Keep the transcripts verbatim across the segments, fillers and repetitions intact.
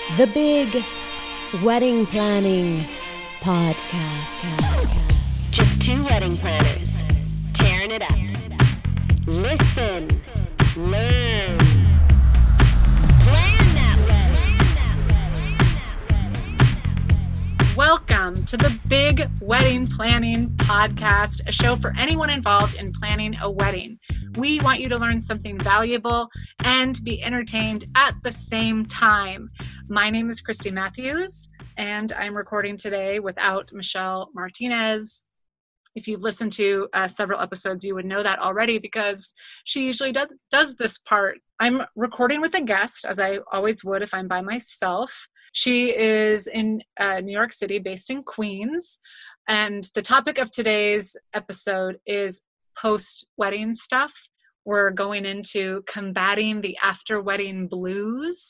The Big Wedding Planning Podcast. Just two wedding planners tearing it up. Listen, learn, plan that wedding. Welcome to the Big Wedding Planning Podcast, a show for anyone involved in planning a wedding. We want you to learn something valuable and be entertained at the same time. My name is Christy Matthews, and I'm recording today without Michelle Martinez. If you've listened to uh, several episodes, you would know that already because she usually does, does this part. I'm recording with a guest, as I always would if I'm by myself. She is in uh, New York City, based in Queens, and the topic of today's episode is post-wedding stuff. We're going into combating the after-wedding blues.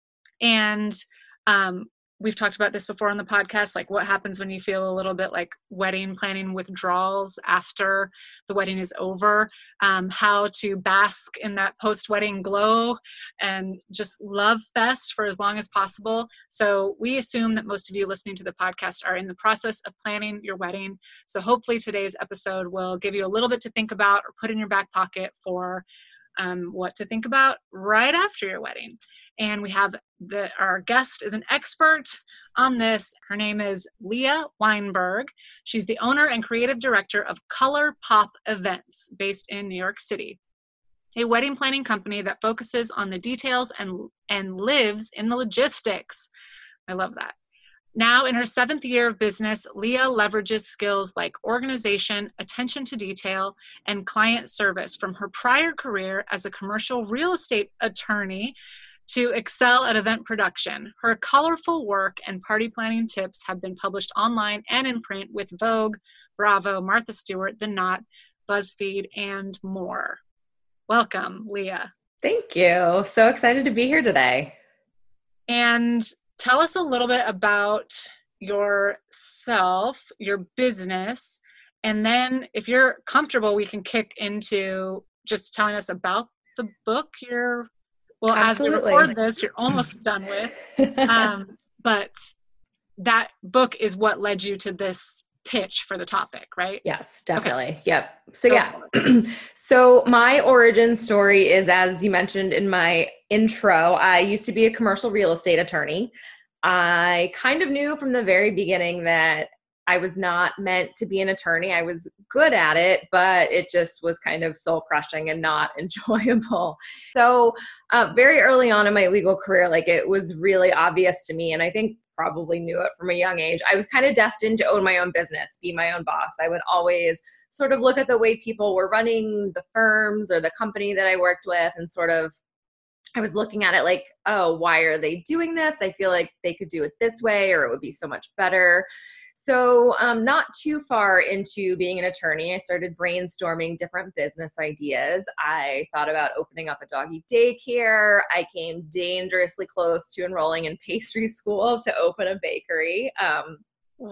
And um, we've talked about this before on the podcast, like what happens when you feel a little bit like wedding planning withdrawals after the wedding is over, um, how to bask in that post-wedding glow and just love fest for as long as possible. So we assume that most of you listening to the podcast are in the process of planning your wedding. So hopefully today's episode will give you a little bit to think about or put in your back pocket for um, what to think about right after your wedding. And we have the, our guest is an expert on this. Her name is Leah Weinberg. She's the owner and creative director of Color Pop Events based in New York City, a wedding planning company that focuses on the details and, and lives in the logistics. I love that. Now in her seventh year of business, Leah leverages skills like organization, attention to detail, and client service from her prior career as a commercial real estate attorney to excel at event production. Her colorful work and party planning tips have been published online and in print with Vogue, Bravo, Martha Stewart, The Knot, BuzzFeed, and more. Welcome, Leah. Thank you. So excited to be here today. And tell us a little bit about yourself, your business, and then if you're comfortable, we can kick into just telling us about the book you're Well, Absolutely. As we record this, you're almost done with. Um, but that book is what led you to this pitch for the topic, right? Yes, definitely. Okay. Yep. So Go yeah. So my origin story is, as you mentioned in my intro, I used to be a commercial real estate attorney. I kind of knew from the very beginning that I was not meant to be an attorney. I was good at it, but it just was kind of soul crushing and not enjoyable. So uh, very early on in my legal career, like it was really obvious to me, and I think probably knew it from a young age, I was kind of destined to own my own business, be my own boss. I would always sort of look at the way people were running the firms or the company that I worked with and sort of I was looking at it like, oh, why are they doing this? I feel like they could do it this way or it would be so much better. So um, not too far into being an attorney, I started brainstorming different business ideas. I thought about opening up a doggy daycare. I came dangerously close to enrolling in pastry school to open a bakery. Um,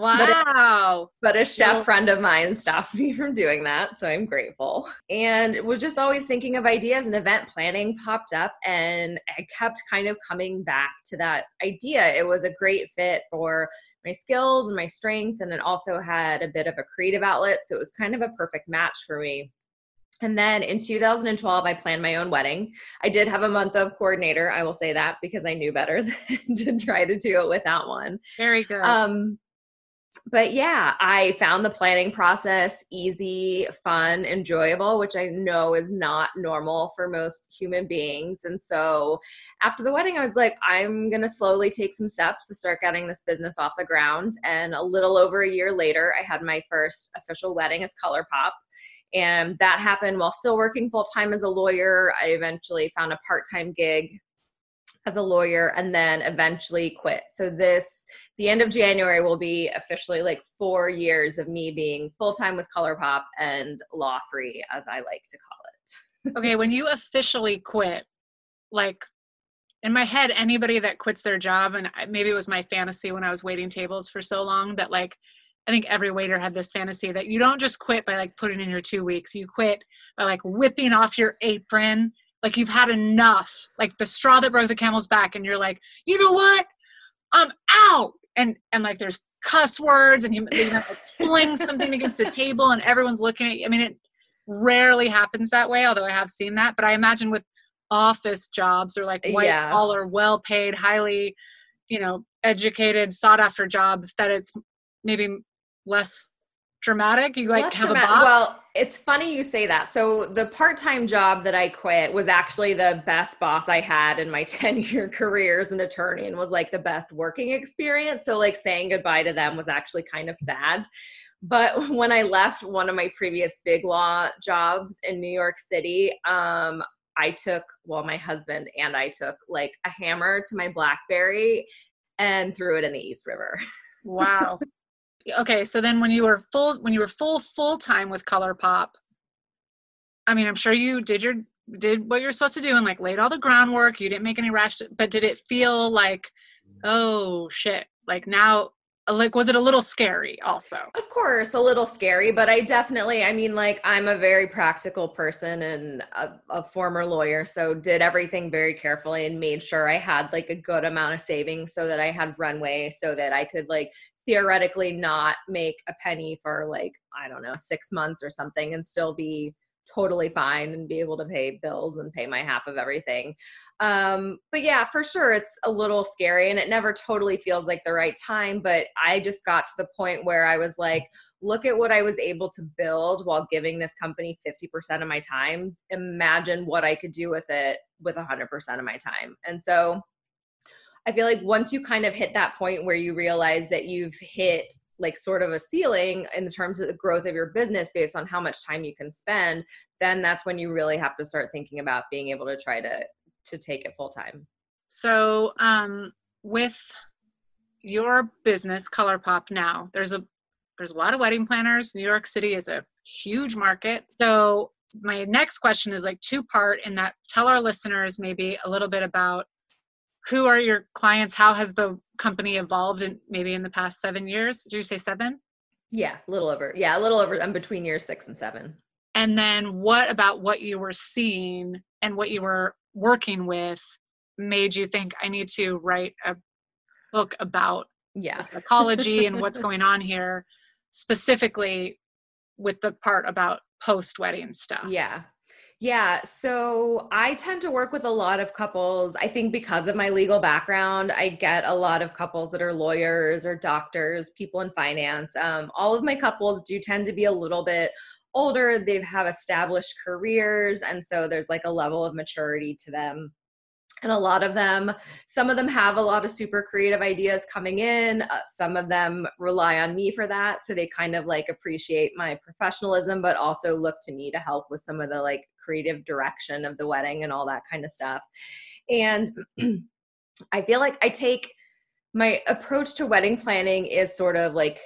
Wow. But a, but a chef friend of mine stopped me from doing that, so I'm grateful. And was just always thinking of ideas, and event planning popped up, and I kept kind of coming back to that idea. It was a great fit for my skills and my strength, and it also had a bit of a creative outlet, so it was kind of a perfect match for me. And then in two thousand twelve, I planned my own wedding. I did have a month of coordinator, I will say that, because I knew better than to try to do it without one. Very good. Um, But yeah, I found the planning process easy, fun, enjoyable, which I know is not normal for most human beings. And so after the wedding, I was like, I'm going to slowly take some steps to start getting this business off the ground. And a little over a year later, I had my first official wedding as Color Pop. And that happened while still working full-time as a lawyer. I eventually found a part-time gig as a lawyer and then eventually quit. So this, the end of January will be officially like four years of me being full-time with Color Pop and law-free, as I like to call it. Okay, when you officially quit, like in my head, anybody that quits their job, and maybe it was my fantasy when I was waiting tables for so long that like, I think every waiter had this fantasy that you don't just quit by like putting in your two weeks. You quit by like whipping off your apron. Like you've had enough, like the straw that broke the camel's back. And you're like, you know what? I'm out. And, and like, there's cuss words and you, you know, like fling something against the table and everyone's looking at you. I mean, it rarely happens that way, although I have seen that, but I imagine with office jobs or like white Yeah. collar, well paid, highly, you know, educated, sought after jobs, that it's maybe less dramatic. You like Less have dramatic. a box. Well, it's funny you say that. So the part-time job that I quit was actually the best boss I had in my ten-year career as an attorney and was like the best working experience. So like saying goodbye to them was actually kind of sad. But when I left one of my previous big law jobs in New York City, um, I took, well, my husband and I took like a hammer to my BlackBerry and threw it in the East River. Wow. Okay. So then when you were full, when you were full, full time with ColourPop, I mean, I'm sure you did your, did what you're supposed to do and like laid all the groundwork. You didn't make any rash, but did it feel like, oh shit, like now, like, was it a little scary also? Of course, a little scary, but I definitely, I mean, like, I'm a very practical person and a, a former lawyer, so did everything very carefully and made sure I had like a good amount of savings so that I had runway so that I could like theoretically not make a penny for like, I don't know, six months or something and still be totally fine and be able to pay bills and pay my half of everything. Um, but yeah, for sure, it's a little scary and it never totally feels like the right time. But I just got to the point where I was like, look at what I was able to build while giving this company fifty percent of my time. Imagine what I could do with it with one hundred percent of my time. And so I feel like once you kind of hit that point where you realize that you've hit like sort of a ceiling in terms of the growth of your business based on how much time you can spend, then that's when you really have to start thinking about being able to try to to take it full time. So um, with your business, ColourPop now, there's a there's a lot of wedding planners. New York City is a huge market. So my next question is like two part in that. Tell our listeners maybe a little bit about who are your clients? How has the company evolved in maybe in the past seven years? Did you say seven? Yeah, a little over. Yeah, a little over. I'm between years six and seven. And then what about what you were seeing and what you were working with made you think I need to write a book about yeah. the psychology and what's going on here, specifically with the part about post-wedding stuff? Yeah. Yeah. So I tend to work with a lot of couples. I think because of my legal background, I get a lot of couples that are lawyers or doctors, people in finance. Um, all of my couples do tend to be a little bit older. They have established careers. And so there's like a level of maturity to them. And a lot of them, some of them have a lot of super creative ideas coming in. Uh, some of them rely on me for that. So they kind of like appreciate my professionalism, but also look to me to help with some of the like creative direction of the wedding and all that kind of stuff. And I feel like I take my approach to wedding planning is sort of like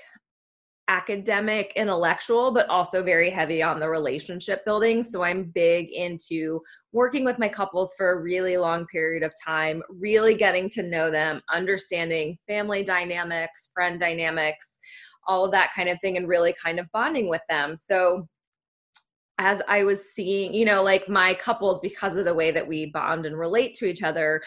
academic, intellectual, but also very heavy on the relationship building. So I'm big into working with my couples for a really long period of time, really getting to know them, understanding family dynamics, friend dynamics, all of that kind of thing, and really kind of bonding with them. So as I was seeing, you know, like my couples, because of the way that we bond and relate to each other,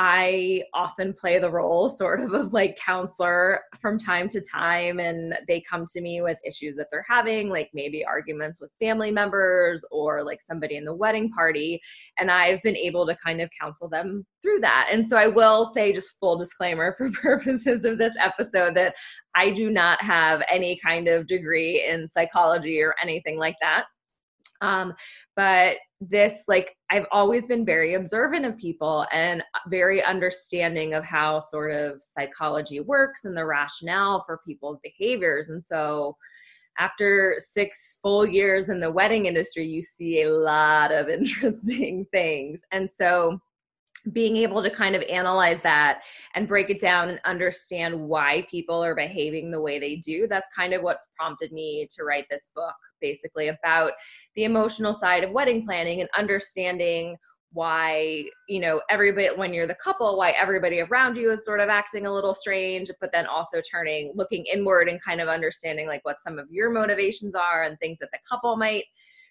I often play the role sort of of like counselor from time to time, and they come to me with issues that they're having, like maybe arguments with family members or like somebody in the wedding party. And I've been able to kind of counsel them through that. And so I will say, just full disclaimer for purposes of this episode, that I do not have any kind of degree in psychology or anything like that. Um, but this, like, I've always been very observant of people and very understanding of how sort of psychology works and the rationale for people's behaviors. And so after six full years in the wedding industry, you see a lot of interesting things. And so being able to kind of analyze that and break it down and understand why people are behaving the way they do, that's kind of what's prompted me to write this book, basically about the emotional side of wedding planning and understanding why, you know, everybody, when you're the couple, why everybody around you is sort of acting a little strange, but then also turning, looking inward and kind of understanding like what some of your motivations are and things that the couple might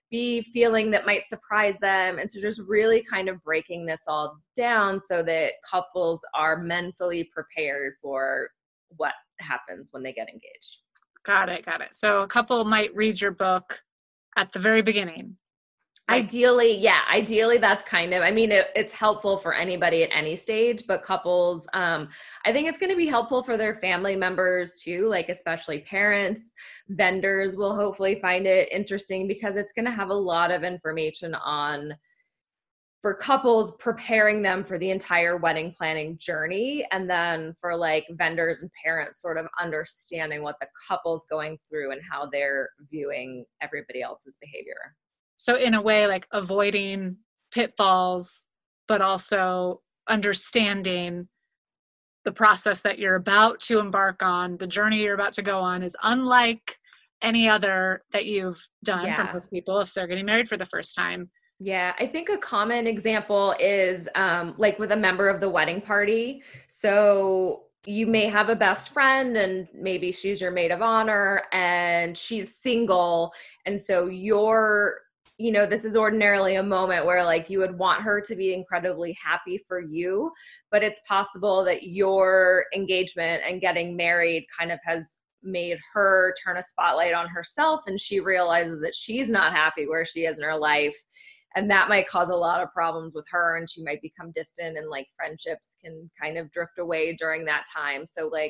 be feeling that might surprise them. And so just really kind of breaking this all down so that couples are mentally prepared for what happens when they get engaged. Got it. Got it. So a couple might read your book at the very beginning. Like, ideally, yeah, ideally that's kind of, I mean, it, it's helpful for anybody at any stage, but couples, um, I think it's going to be helpful for their family members too, like especially parents. Vendors will hopefully find it interesting because it's going to have a lot of information on, for couples, preparing them for the entire wedding planning journey. And then for like vendors and parents sort of understanding what the couple's going through and how they're viewing everybody else's behavior. So in a way, like avoiding pitfalls, but also understanding the process that you're about to embark on, the journey you're about to go on is unlike any other that you've done Yeah. for most people if they're getting married for the first time. Yeah, I think a common example is um, like with a member of the wedding party. So you may have a best friend and maybe she's your maid of honor and she's single. And so you're, you know, this is ordinarily a moment where like you would want her to be incredibly happy for you, but it's possible that your engagement and getting married kind of has made her turn a spotlight on herself and she realizes that she's not happy where she is in her life. And that might cause a lot of problems with her and she might become distant and like friendships can kind of drift away during that time. So like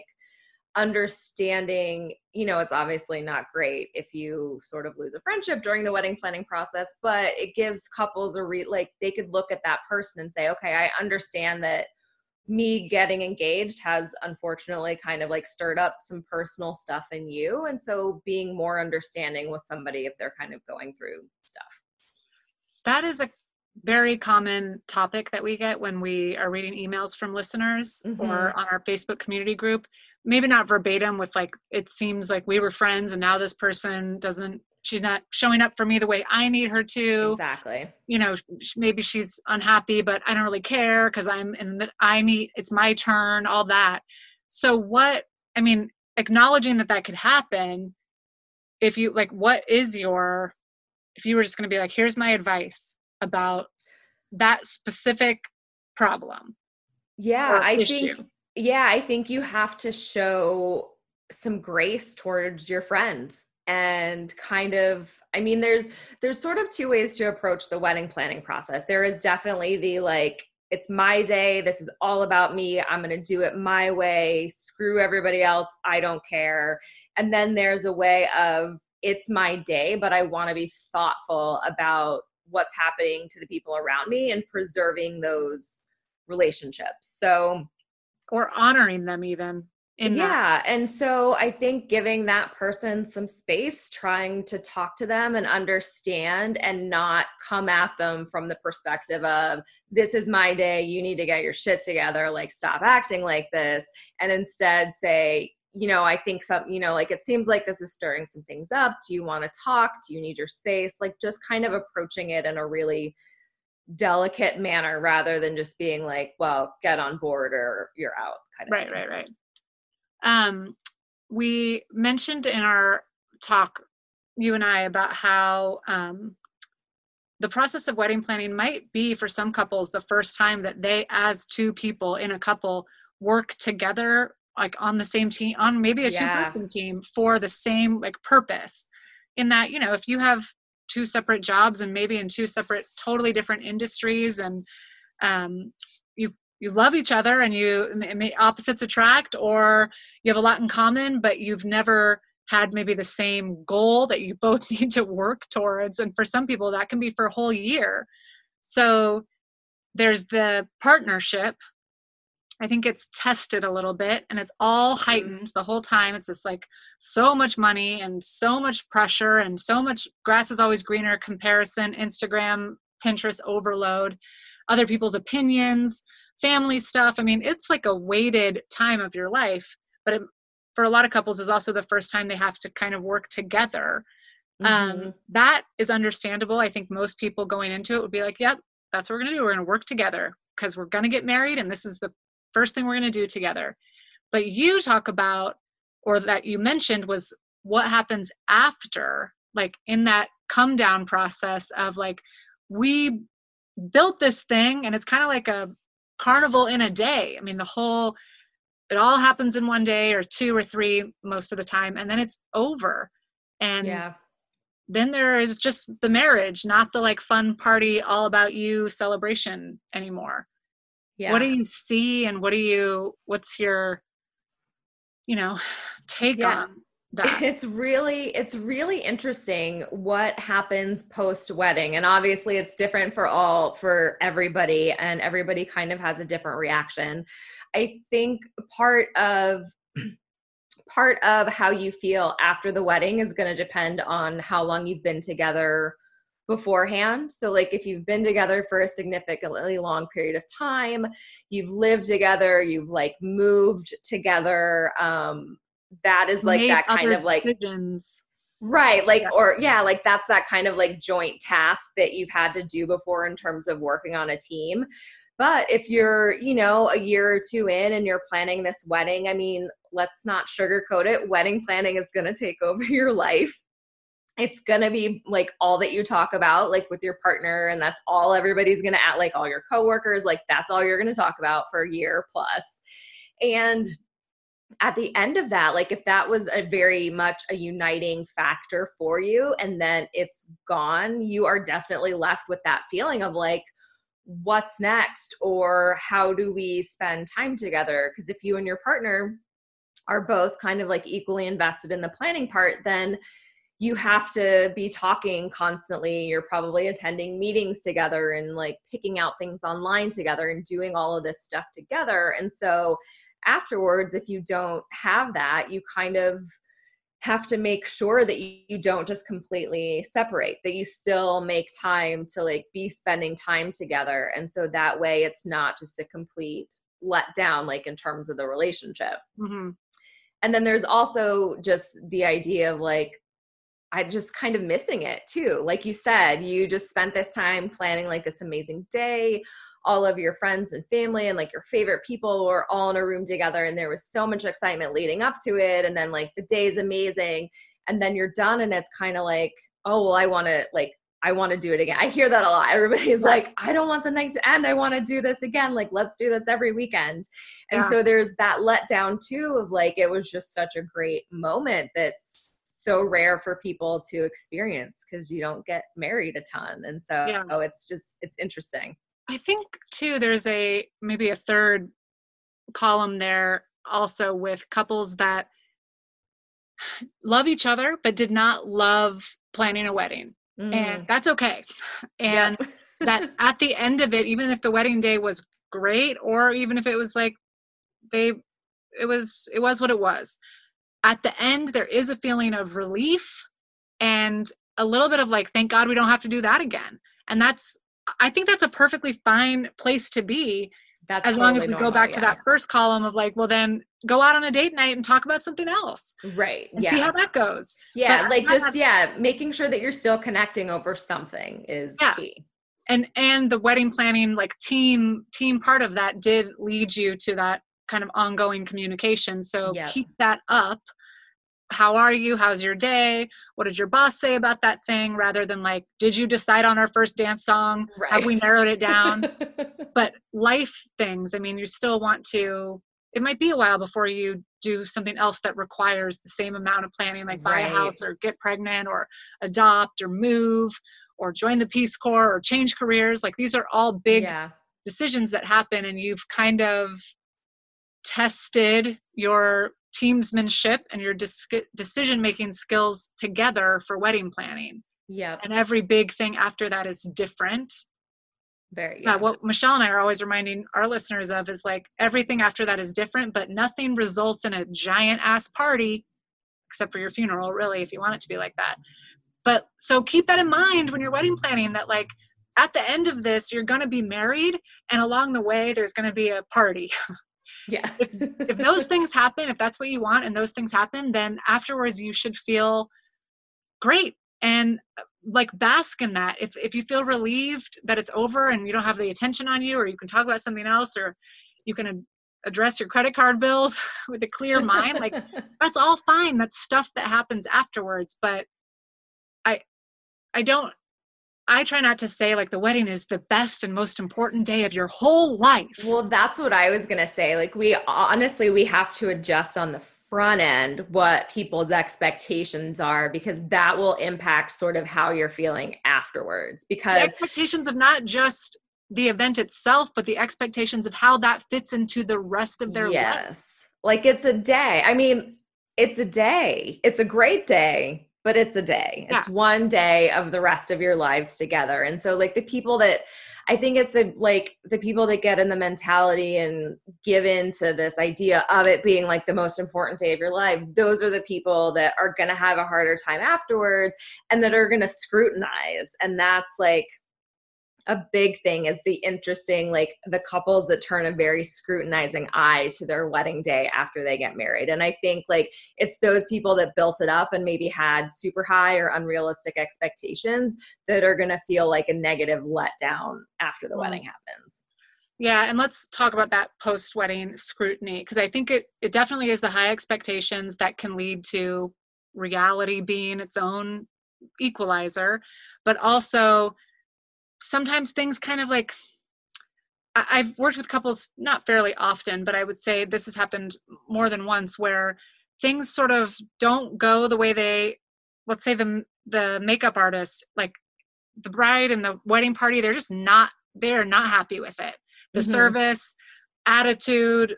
understanding, you know, it's obviously not great if you sort of lose a friendship during the wedding planning process, but it gives couples a re like they could look at that person and say, okay, I understand that me getting engaged has unfortunately kind of like stirred up some personal stuff in you. And so being more understanding with somebody if they're kind of going through stuff. That is a very common topic that we get when we are reading emails from listeners Mm-hmm. or on our Facebook community group. Maybe not verbatim with like, it seems like we were friends and now this person doesn't, she's not showing up for me the way I need her to. Exactly. You know, maybe she's unhappy, but I don't really care because I'm in the, I need, it's my turn, all that. So what, I mean, acknowledging that that could happen, if you like, what is your, if you were just going to be like, here's my advice about that specific problem. Yeah, I issue. think, yeah, I think you have to show some grace towards your friend and kind of, I mean, there's, there's sort of two ways to approach the wedding planning process. There is definitely the like, it's my day. This is all about me. I'm going to do it my way. Screw everybody else. I don't care. And then there's a way of, it's my day, but I want to be thoughtful about what's happening to the people around me and preserving those relationships. So, or honoring them even in yeah. that. And so I think giving that person some space, trying to talk to them and understand and not come at them from the perspective of, this is my day, you need to get your shit together, like stop acting like this. And instead say, you know, I think some, you know, like it seems like this is stirring some things up. Do you want to talk? Do you need your space? Like just kind of approaching it in a really delicate manner rather than just being like, well, get on board or you're out kind of Right, thing. right, right. Um, we mentioned in our talk, you and I, about how um, the process of wedding planning might be for some couples the first time that they, as two people in a couple, work together, like on the same team, on maybe a Yeah. two-person team for the same like purpose. In that, you know, if you have two separate jobs and maybe in two separate, totally different industries, and um, you you love each other and you may opposites attract, or you have a lot in common, but you've never had maybe the same goal that you both need to work towards. And for some people that can be for a whole year. So there's the partnership. I think it's tested a little bit and it's all heightened the whole time. It's just like so much money and so much pressure and so much grass is always greener comparison, Instagram, Pinterest overload, other people's opinions, family stuff. I mean, it's like a weighted time of your life, but it, for a lot of couples is also the first time they have to kind of work together. Mm-hmm. Um, that is understandable. I think most people going into it would be like, yep, that's what we're going to do. We're going to work together because we're going to get married. And this is the first thing we're going to do together. But you talk about, or that you mentioned, was what happens after, like in that come down process of like, we built this thing and it's kind of like a carnival in a day. I mean, the whole, it all happens in one day or two or three most of the time, and then it's over. And Yeah. then there is just the marriage, not the like fun party, all about you celebration anymore. Yeah. What do you see, and what do you, what's your, you know, take Yeah. on that? It's really, it's really interesting what happens post wedding. And obviously it's different for all, for everybody, and everybody kind of has a different reaction. I think part of, part of how you feel after the wedding is going to depend on how long you've been together beforehand. So like if you've been together for a significantly long period of time, you've lived together, you've like moved together, um, that is like Made that kind other of like, decisions. right. Like, Yeah. or yeah, like that's that kind of like joint task that you've had to do before in terms of working on a team. But if you're, you know, a year or two in and you're planning this wedding, I mean, let's not sugarcoat it. Wedding planning is going to take over your life. It's going to be like all that you talk about, like with your partner, and that's all everybody's going to act, like all your coworkers, like that's all you're going to talk about for a year plus. And at the end of that, like if that was a very much a uniting factor for you and then it's gone, you are definitely left with that feeling of like, what's next? Or how do we spend time together? Because if you and your partner are both kind of like equally invested in the planning part, then you have to be talking constantly. You're probably attending meetings together and like picking out things online together and doing all of this stuff together. And so afterwards, if you don't have that, you kind of have to make sure that you, you don't just completely separate, that you still make time to like be spending time together. And so that way it's not just a complete letdown, like in terms of the relationship. Mm-hmm. And then there's also just the idea of like, I just kind of missing it too. Like you said, you just spent this time planning like this amazing day. All of your friends and family and like your favorite people were all in a room together, and there was so much excitement leading up to it. And then like the day is amazing, and then you're done and it's kind of like, oh, well, I want to like, I want to do it again. I hear that a lot. Everybody's Right. like, I don't want the night to end. I want to do this again. Like, let's do this every weekend. And Yeah. so there's that letdown too of like, it was just such a great moment that's so rare for people to experience because you don't get married a ton. And so Yeah. oh, it's just, it's interesting. I think too, there's a, maybe a third column there also with couples that love each other, but did not love planning a wedding. Mm. And that's okay. And Yep. that at the end of it, even if the wedding day was great, or even if it was like, they, it was, it was what it was. At the end, there is a feeling of relief and a little bit of like, thank God we don't have to do that again. And that's, I think that's a perfectly fine place to be. That's as long totally as we normal, go back yeah. to that first column of like, well, then go out on a date night and talk about something else Right. and Yeah. see how that goes. Yeah. But like I- just, yeah, making sure that you're still connecting over something is Yeah. key. And, and the wedding planning, like team, team part of that did lead you to that kind of ongoing communication. So Yep. keep that up. How are you? How's your day? What did your boss say about that thing? Rather than like, did you decide on our first dance song? Right. Have we narrowed it down? But life things, I mean, you still want to, it might be a while before you do something else that requires the same amount of planning, like buy Right. a house or get pregnant or adopt or move or join the Peace Corps or change careers. Like these are all big yeah. decisions that happen, and you've kind of tested your teamsmanship and your dis- decision-making skills together for wedding planning. Yep. And every big thing after that is different. Very, Yeah. yeah. What Michelle and I are always reminding our listeners of is like, everything after that is different, but nothing results in a giant ass party, except for your funeral, really, if you want it to be like that. But so keep that in mind when you're wedding planning, that like at the end of this, you're going to be married, and along the way, there's going to be a party. Yeah. if if those things happen, if that's what you want and those things happen, then afterwards you should feel great and like bask in that. If if you feel relieved that it's over and you don't have the attention on you, or you can talk about something else, or you can ad- address your credit card bills with a clear mind, like that's all fine. That's stuff that happens afterwards. But I I don't, I try not to say like the wedding is the best and most important day of your whole life. Well, that's what I was going to say. Like we honestly, we have to adjust on the front end what people's expectations are, because that will impact sort of how you're feeling afterwards. Because the expectations of not just the event itself, but the expectations of how that fits into the rest of their yes, life. Like it's a day. I mean, it's a day. It's a great day, but it's a day. Yeah. It's one day of the rest of your lives together. And so like the people that, I think it's the, like the people that get in the mentality and give into this idea of it being like the most important day of your life, those are the people that are going to have a harder time afterwards and that are going to scrutinize. And that's like a big thing, is the interesting, like the couples that turn a very scrutinizing eye to their wedding day after they get married. And I think like it's those people that built it up and maybe had super high or unrealistic expectations that are going to feel like a negative letdown after the mm. wedding happens. Yeah. And let's talk about that post-wedding scrutiny, because I think it, it definitely is the high expectations that can lead to reality being its own equalizer, but also sometimes things kind of like, I've worked with couples not fairly often, but I would say this has happened more than once, where things sort of don't go the way they, let's say the the makeup artist, like the bride and the wedding party, they're just not, they're not happy with it. The mm-hmm. service, attitude,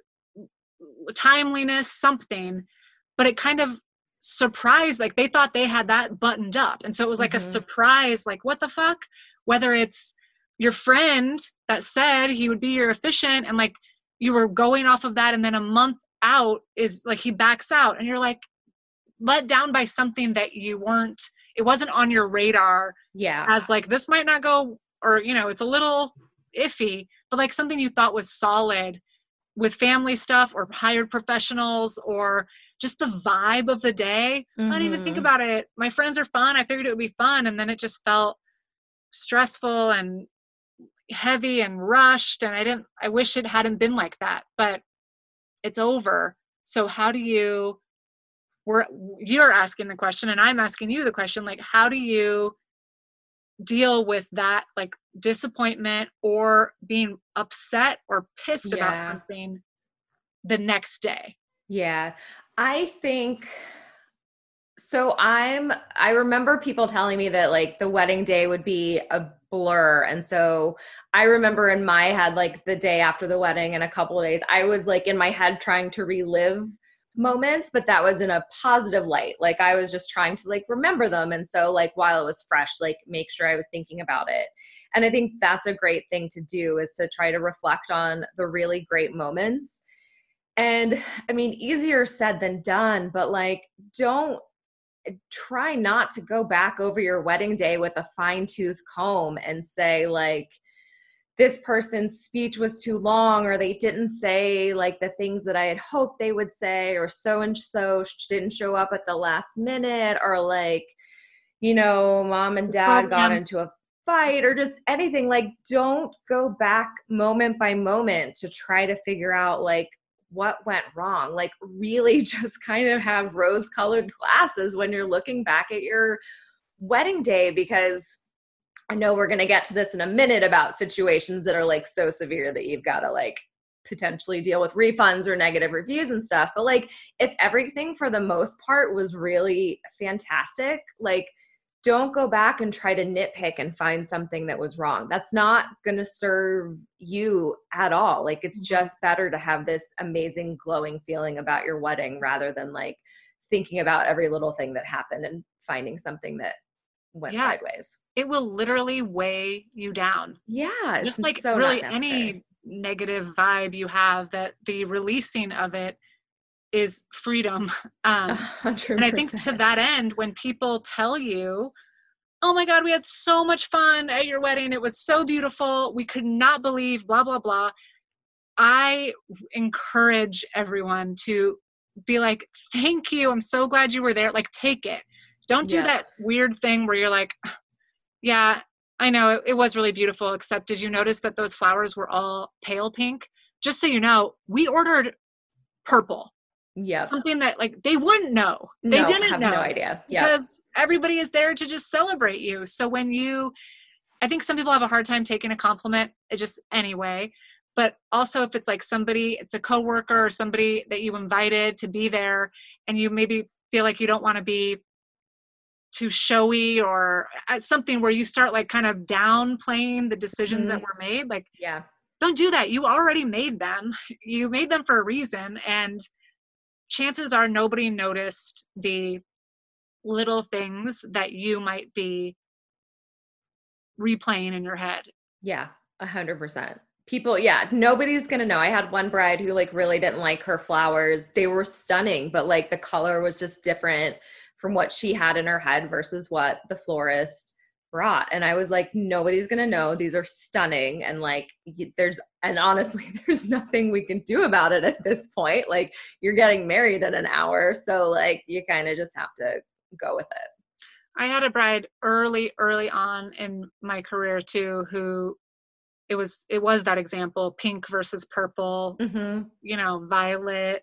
timeliness, something, but it kind of surprised, like they thought they had that buttoned up. And so it was like mm-hmm. a surprise, like what the fuck? Whether it's your friend that said he would be your officiant and like you were going off of that, and then a month out is like he backs out and you're like let down by something that you weren't, it wasn't on your radar. Yeah. As like, this might not go, or, you know, it's a little iffy, but like something you thought was solid with family stuff or hired professionals or just the vibe of the day. Mm-hmm. I didn't even think about it. My friends are fun. I figured it would be fun. And then it just felt stressful and heavy and rushed, and I didn't I wish it hadn't been like that, but it's over. So how do you we're you're asking the question and I'm asking you the question, like how do you deal with that, like disappointment or being upset or pissed yeah. about something the next day? Yeah. I think So I'm, I remember people telling me that like the wedding day would be a blur. And so I remember in my head, like the day after the wedding and a couple of days, I was like in my head trying to relive moments, but that was in a positive light. Like I was just trying to like remember them. And so like while it was fresh, like make sure I was thinking about it. And I think that's a great thing to do, is to try to reflect on the really great moments. And I mean, easier said than done, but like don't, try not to go back over your wedding day with a fine tooth comb and say like, this person's speech was too long, or they didn't say like the things that I had hoped they would say, or so-and-so didn't show up at the last minute, or like, you know, mom and dad got into a fight, or just anything. Like, don't go back moment by moment to try to figure out like, what went wrong. Like really just kind of have rose-colored glasses when you're looking back at your wedding day, because I know we're going to get to this in a minute about situations that are like so severe that you've got to like potentially deal with refunds or negative reviews and stuff. But like if everything for the most part was really fantastic, like don't go back and try to nitpick and find something that was wrong. That's not going to serve you at all. Like it's just better to have this amazing glowing feeling about your wedding rather than like thinking about every little thing that happened and finding something that went yeah. sideways. It will literally weigh you down. Yeah. Just like so really any negative vibe you have, that the releasing of it is freedom. Um, one hundred percent. And I think to that end, when people tell you, oh my God, we had so much fun at your wedding, it was so beautiful, we could not believe blah, blah, blah, I encourage everyone to be like, thank you, I'm so glad you were there. Like, take it. Don't do yeah. that weird thing where you're like, yeah, I know it, it was really beautiful, except did you notice that those flowers were all pale pink? Just so you know, we ordered purple. Yep. something that like they wouldn't know. They no, didn't have know. no idea. Yep. Because everybody is there to just celebrate you. So when you, I think some people have a hard time taking a compliment, it just anyway. But also if it's like somebody, it's a coworker or somebody that you invited to be there and you maybe feel like you don't want to be too showy or something where you start like kind of downplaying the decisions mm-hmm. that were made. Like, yeah, don't do that. You already made them. You made them for a reason. And chances are nobody noticed the little things that you might be replaying in your head. Yeah, a hundred percent. People, yeah, nobody's going to know. I had one bride who like really didn't like her flowers. They were stunning, but like the color was just different from what she had in her head versus what the florist brought. And I was like, nobody's going to know. These are stunning. And like, there's, and honestly, there's nothing we can do about it at this point. Like you're getting married in an hour. So like, you kind of just have to go with it. I had a bride early, early on in my career too, who it was, it was that example, pink versus purple, mm-hmm. you know, violet.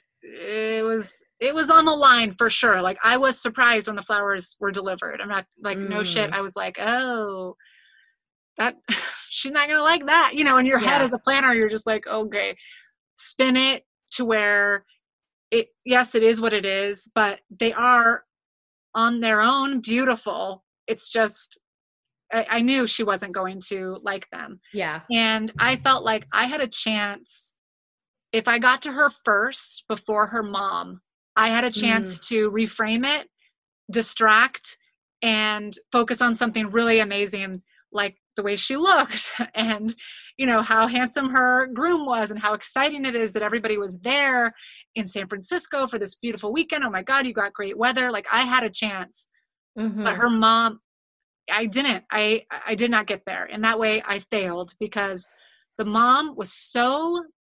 It was, it was on the line for sure. Like I was surprised when the flowers were delivered. I'm not like, mm. no shit. I was like, oh, that she's not going to like that. You know, in your yeah. head as a planner, you're just like, okay, spin it to where it, yes, it is what it is, but they are on their own beautiful. It's just, I, I knew she wasn't going to like them. Yeah. And I felt like I had a chance. If I got to her first before her mom, I had a chance mm. to reframe it, distract, and focus on something really amazing, like the way she looked and, you know, how handsome her groom was and how exciting it is that everybody was there in San Francisco for this beautiful weekend. Oh my God, you got great weather. Like I had a chance, mm-hmm. but her mom, I didn't, I, I did not get there. And that way I failed because the mom was so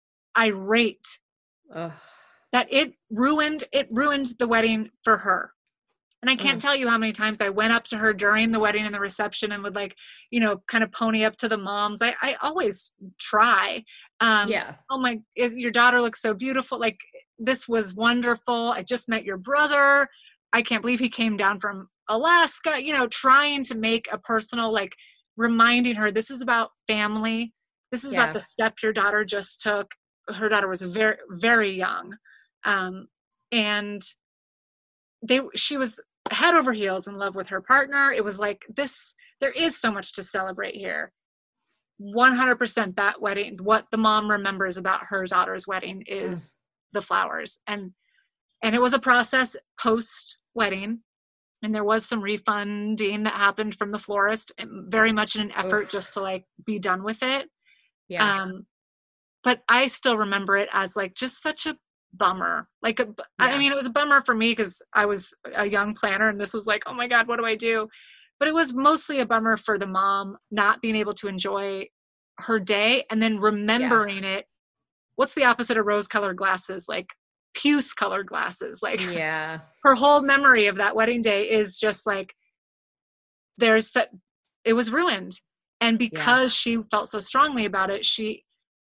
irate Ugh. that it ruined, it ruined the wedding for her. And I can't mm. tell you how many times I went up to her during the wedding and the reception and would like, you know, kind of pony up to the moms. I, I always try. Um, yeah. Oh my, your daughter looks so beautiful. Like this was wonderful. I just met your brother. I can't believe he came down from Alaska, you know, trying to make a personal, like reminding her, this is about family. This is yeah. about the step your daughter just took. Her daughter was very, very young. Um, and they, she was head over heels in love with her partner. It was like this, there is so much to celebrate here. one hundred percent that wedding, what the mom remembers about her daughter's wedding is mm. the flowers. And, and it was a process post wedding. And there was some refunding that happened from the florist, very much in an effort Oof. just to like be done with it. Yeah. Um, but I still remember it as like just such a bummer. Like, a, yeah. I mean, it was a bummer for me because I was a young planner and this was like, oh my God, what do I do? But it was mostly a bummer for the mom not being able to enjoy her day and then remembering yeah. it. What's the opposite of rose colored glasses? Like puce colored glasses. Like yeah. her whole memory of that wedding day is just like, there's, it was ruined. And because yeah. she felt so strongly about it, she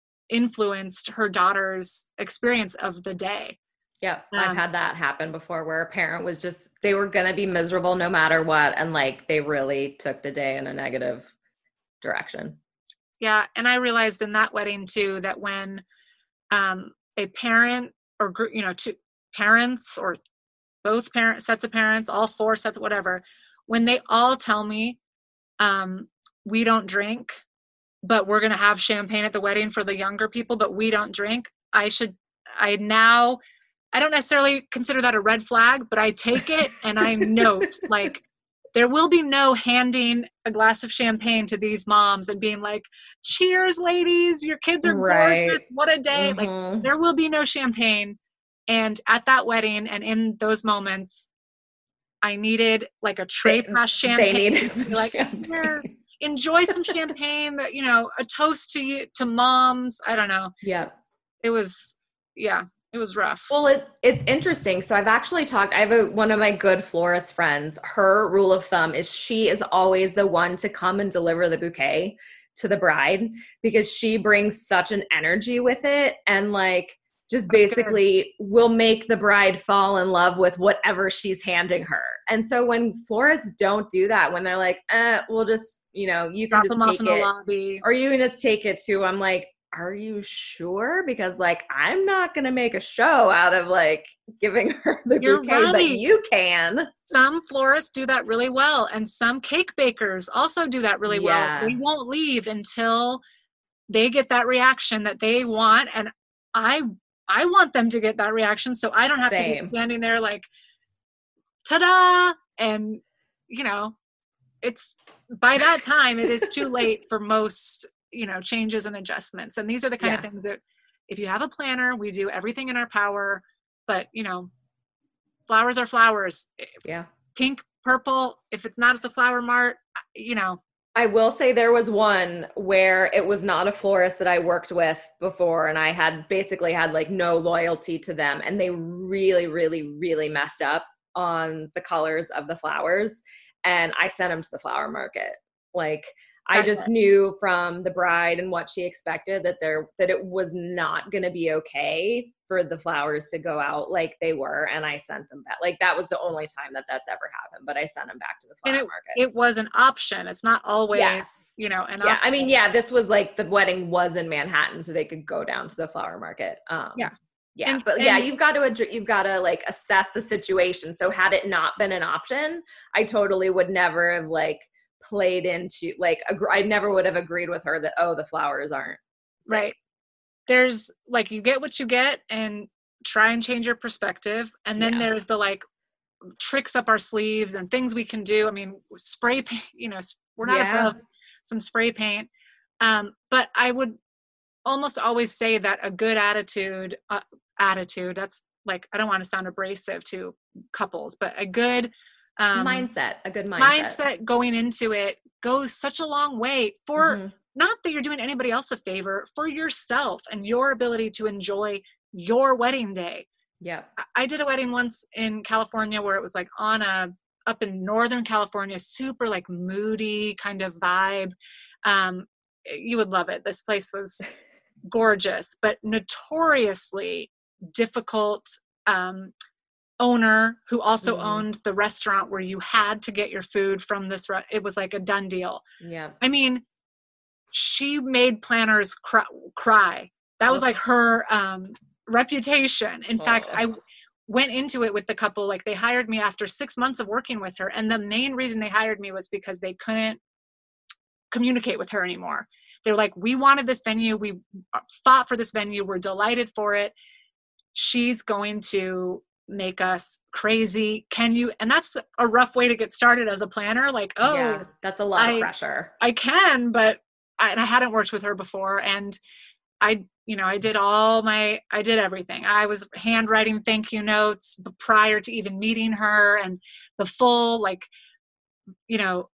influenced her daughter's experience of the day. Yeah, um, I've had that happen before where a parent was just, they were going to be miserable no matter what. And like, they really took the day in a negative direction. Yeah. And I realized in that wedding too, that when um, a parent or, you know, two parents or both parent sets of parents, all four sets, whatever, when they all tell me, um, we don't drink, but we're going to have champagne at the wedding for the younger people, but we don't drink. I should, I now, I don't necessarily consider that a red flag, but I take it and I note like, there will be no handing a glass of champagne to these moms and being like, cheers, ladies, your kids are right. gorgeous. What a day. Mm-hmm. Like there will be no champagne. And at that wedding and in those moments, I needed like a tray pass champagne. They needed some like, champagne. Enjoy some champagne, but you know, a toast to you, to moms. I don't know. Yeah. It was, yeah, it was rough. Well, it, it's interesting. So I've actually talked, I have a, one of my good florist friends, her rule of thumb is she is always the one to come and deliver the bouquet to the bride because she brings such an energy with it. And like, just That's basically good. will make the bride fall in love with whatever she's handing her. And so when florists don't do that, when they're like, eh, we'll just, you know, you can Drop just them off take in the it, lobby. or you can just take it to, I'm like, are you sure? Because like, I'm not going to make a show out of like giving her the You're bouquet, right. but you can. Some florists do that really well. And some cake bakers also do that really Yeah. well. They won't leave until they get that reaction that they want. And I, I want them to get that reaction. So I don't have Same. to be standing there like, ta-da. And you know, it's by that time it is too late for most, you know, changes and adjustments. And these are the kind Yeah. of things that if you have a planner, we do everything in our power, but you know, flowers are flowers. Yeah. Pink, purple, if it's not at the flower mart, you know. I will say there was one where it was not a florist that I worked with before, and I had basically had like no loyalty to them, and they really, really, really messed up on the colors of the flowers, and I sent them to the flower market. Like I just knew from the bride and what she expected that there that it was not going to be okay for the flowers to go out like they were, and I sent them back. Like that was the only time that that's ever happened, but I sent them back to the flower And it, market. it was an option. It's not always, Yes. you know, an Yeah, option. I mean, yeah, this was like the wedding was in Manhattan, so they could go down to the flower market. Um, Yeah. Yeah, And- but yeah, and- you've got to ad- you've got to like assess the situation. So had it not been an option, I totally would never have like played into like ag- I never would have agreed with her that, oh, the flowers aren't Right. There's like, you get what you get and try and change your perspective. And then Yeah. there's the like tricks up our sleeves and things we can do. I mean, spray paint, you know, we're not Yeah. above some spray paint. Um, but I would almost always say that a good attitude, uh, attitude, that's like, I don't want to sound abrasive to couples, but a good um, mindset, a good mindset. mindset going into it goes such a long way for Mhm. not that you're doing anybody else a favor, for yourself and your ability to enjoy your wedding day. Yeah. I- I did a wedding once in California where it was like on a, up in Northern California, super like moody kind of vibe. Um, you would love it. This place was gorgeous, but notoriously difficult, um, owner who also Mhm. owned the restaurant where you had to get your food from this. Re- it was like a done deal. Yeah. I mean, she made planners cry. cry. That was Ugh. like her um, reputation. In fact, I Ugh. went into it with the couple. Like they hired me after six months of working with her. And the main reason they hired me was because they couldn't communicate with her anymore. They're like, we wanted this venue. We fought for this venue. We're delighted for it. She's going to make us crazy. Can you? And that's a rough way to get started as a planner. Like, oh, yeah, that's a lot I- of pressure. I can, but I, and I hadn't worked with her before. And I, you know, I did all my, I did everything. I was handwriting thank you notes prior to even meeting her, and the full, like, you know,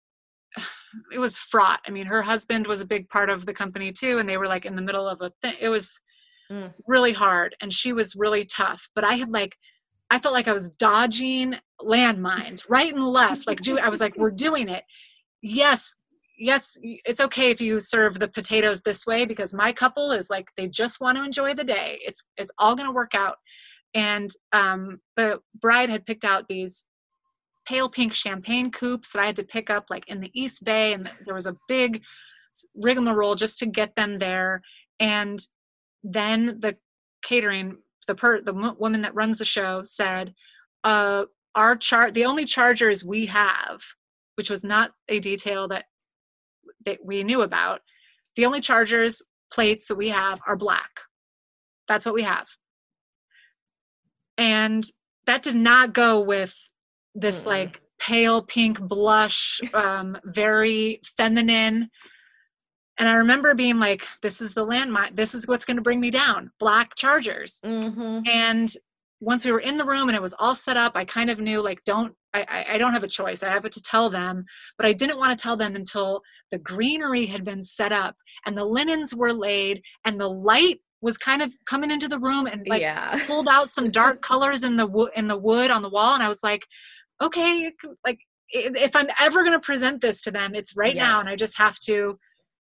it was fraught. I mean, her husband was a big part of the company too. And they were like in the middle of a thing. It was Mm. really hard. And she was really tough, but I had like, I felt like I was dodging landmines right and left. Like, do I was like, we're doing it. Yes. Yes. It's okay if you serve the potatoes this way, because my couple is like, they just want to enjoy the day. It's, it's all going to work out. And um, the bride had picked out these pale pink champagne coupes that I had to pick up like in the East Bay. And there was a big rigmarole just to get them there. And then the catering, the per, the m- woman that runs the show said, uh, our chart, the only chargers we have, which was not a detail that, that we knew about. The only chargers plates that we have are black. That's what we have. And that did not go with this Mm. like pale pink blush, um, very feminine. And I remember being like, this is the landmine. This is what's going to bring me down. Black chargers. Mm-hmm. And once we were in the room and it was all set up, I kind of knew like, don't, I, I, I don't have a choice. I have to tell them, but I didn't want to tell them until the greenery had been set up and the linens were laid and the light was kind of coming into the room and like Yeah. pulled out some dark colors in the wood, in the wood on the wall. And I was like, okay, like if I'm ever going to present this to them, it's right Yeah. now. And I just have to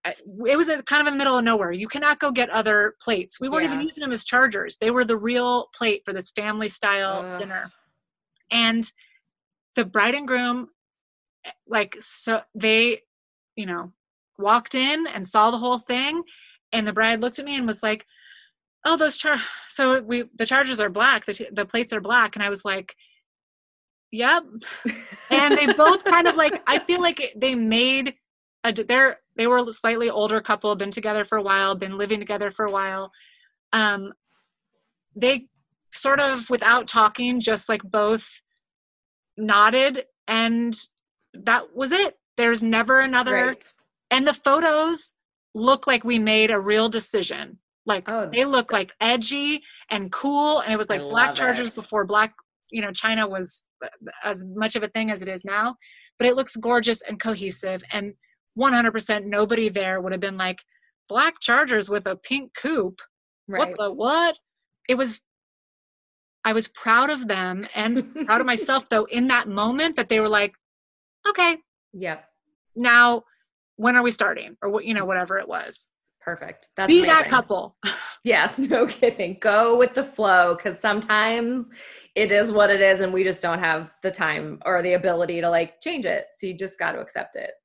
it was kind of in the middle of nowhere. You cannot go get other plates. We weren't Yeah. even using them as chargers. They were the real plate for this family style Ugh. dinner. And the bride and groom, like, so they, you know, walked in and saw the whole thing. And the bride looked at me and was like, oh, those char, so we, the chargers are black. The, the plates are black. And I was like, yep. And they both kind of like, I feel like they made a, they're, they were a slightly older couple, been together for a while, been living together for a while. Um, they sort of, without talking, just like both nodded, and that was it. There's never another. Right. And the photos look like we made a real decision. Like Oh, they look like edgy and cool. And it was like I black love chargers it. before black, you know, China was as much of a thing as it is now, but it looks gorgeous and cohesive. And one hundred percent nobody there would have been like, black chargers with a pink coupe. Right. What the what? It was, I was proud of them and proud of myself though in that moment that they were like, okay, Yep. now when are we starting? Or what, you know, whatever it was. Perfect. That's Be amazing. that couple. Yes, no kidding. Go with the flow, because sometimes it is what it is and we just don't have the time or the ability to like change it. So you just got to accept it.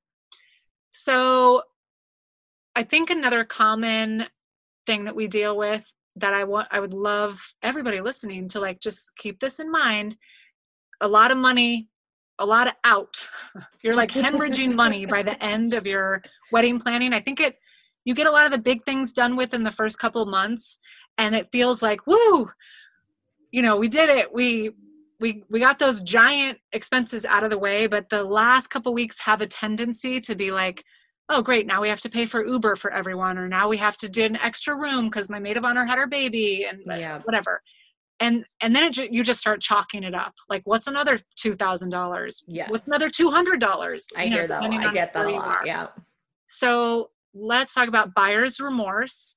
So I think another common thing that we deal with that I want, I would love everybody listening to like, just keep this in mind. A lot of money, a lot of out. You're like hemorrhaging money by the end of your wedding planning. I think it, you get a lot of the big things done within the first couple months, and it feels like, woo, you know, we did it. We, we, we got those giant expenses out of the way, but the last couple weeks have a tendency to be like, oh, great. Now we have to pay for Uber for everyone, or now we have to do an extra room because my maid of honor had her baby and Yeah. whatever. And, and then it ju- you just start chalking it up. Like, what's another two thousand dollars? Yes. What's another two hundred dollars? I You know, hear that. a depending lot. I on get that where a you lot. are. Yeah. So let's talk about buyer's remorse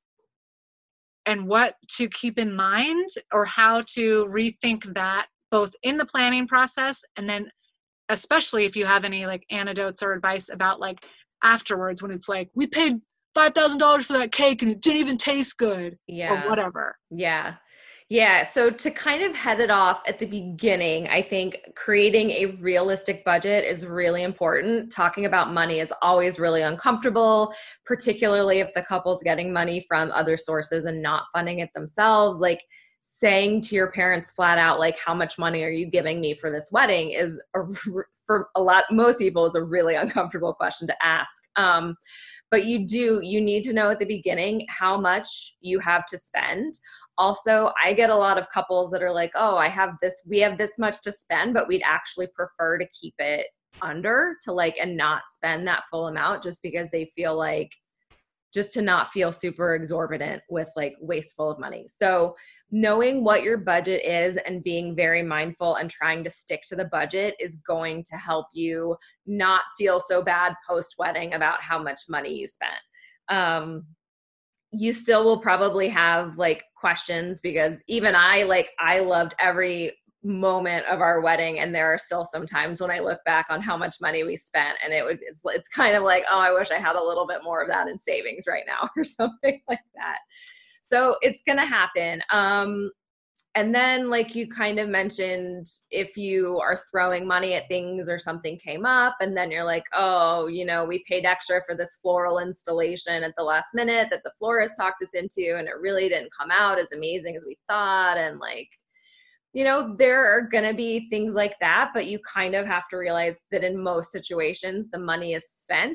and what to keep in mind, or how to rethink that both in the planning process, and then especially if you have any like anecdotes or advice about like afterwards when it's like, we paid five thousand dollars for that cake and it didn't even taste good. Yeah. Or whatever. Yeah. Yeah. So to kind of head it off at the beginning, I think creating a realistic budget is really important. Talking about money is always really uncomfortable, particularly if the couple's getting money from other sources and not funding it themselves. Like saying to your parents flat out, like, how much money are you giving me for this wedding is a, for a lot, most people is a really uncomfortable question to ask. Um, but you do, you need to know at the beginning how much you have to spend. Also, I get a lot of couples that are like, oh, I have this, we have this much to spend, but we'd actually prefer to keep it under to like, and not spend that full amount just because they feel like, just to not feel super exorbitant with like wasteful of money. So knowing what your budget is and being very mindful and trying to stick to the budget is going to help you not feel so bad post-wedding about how much money you spent. Um, you still will probably have like questions, because even I, like, I loved every moment of our wedding, and there are still some times when I look back on how much money we spent, and it would, it's, it's kind of like, oh, I wish I had a little bit more of that in savings right now or something like that. So it's going to happen. Um, and then like you kind of mentioned, if you are throwing money at things or something came up and then you're like, oh, you know, we paid extra for this floral installation at the last minute that the florist talked us into, and it really didn't come out as amazing as we thought. And like, you know, there are going to be things like that, but you kind of have to realize that in most situations, the money is spent.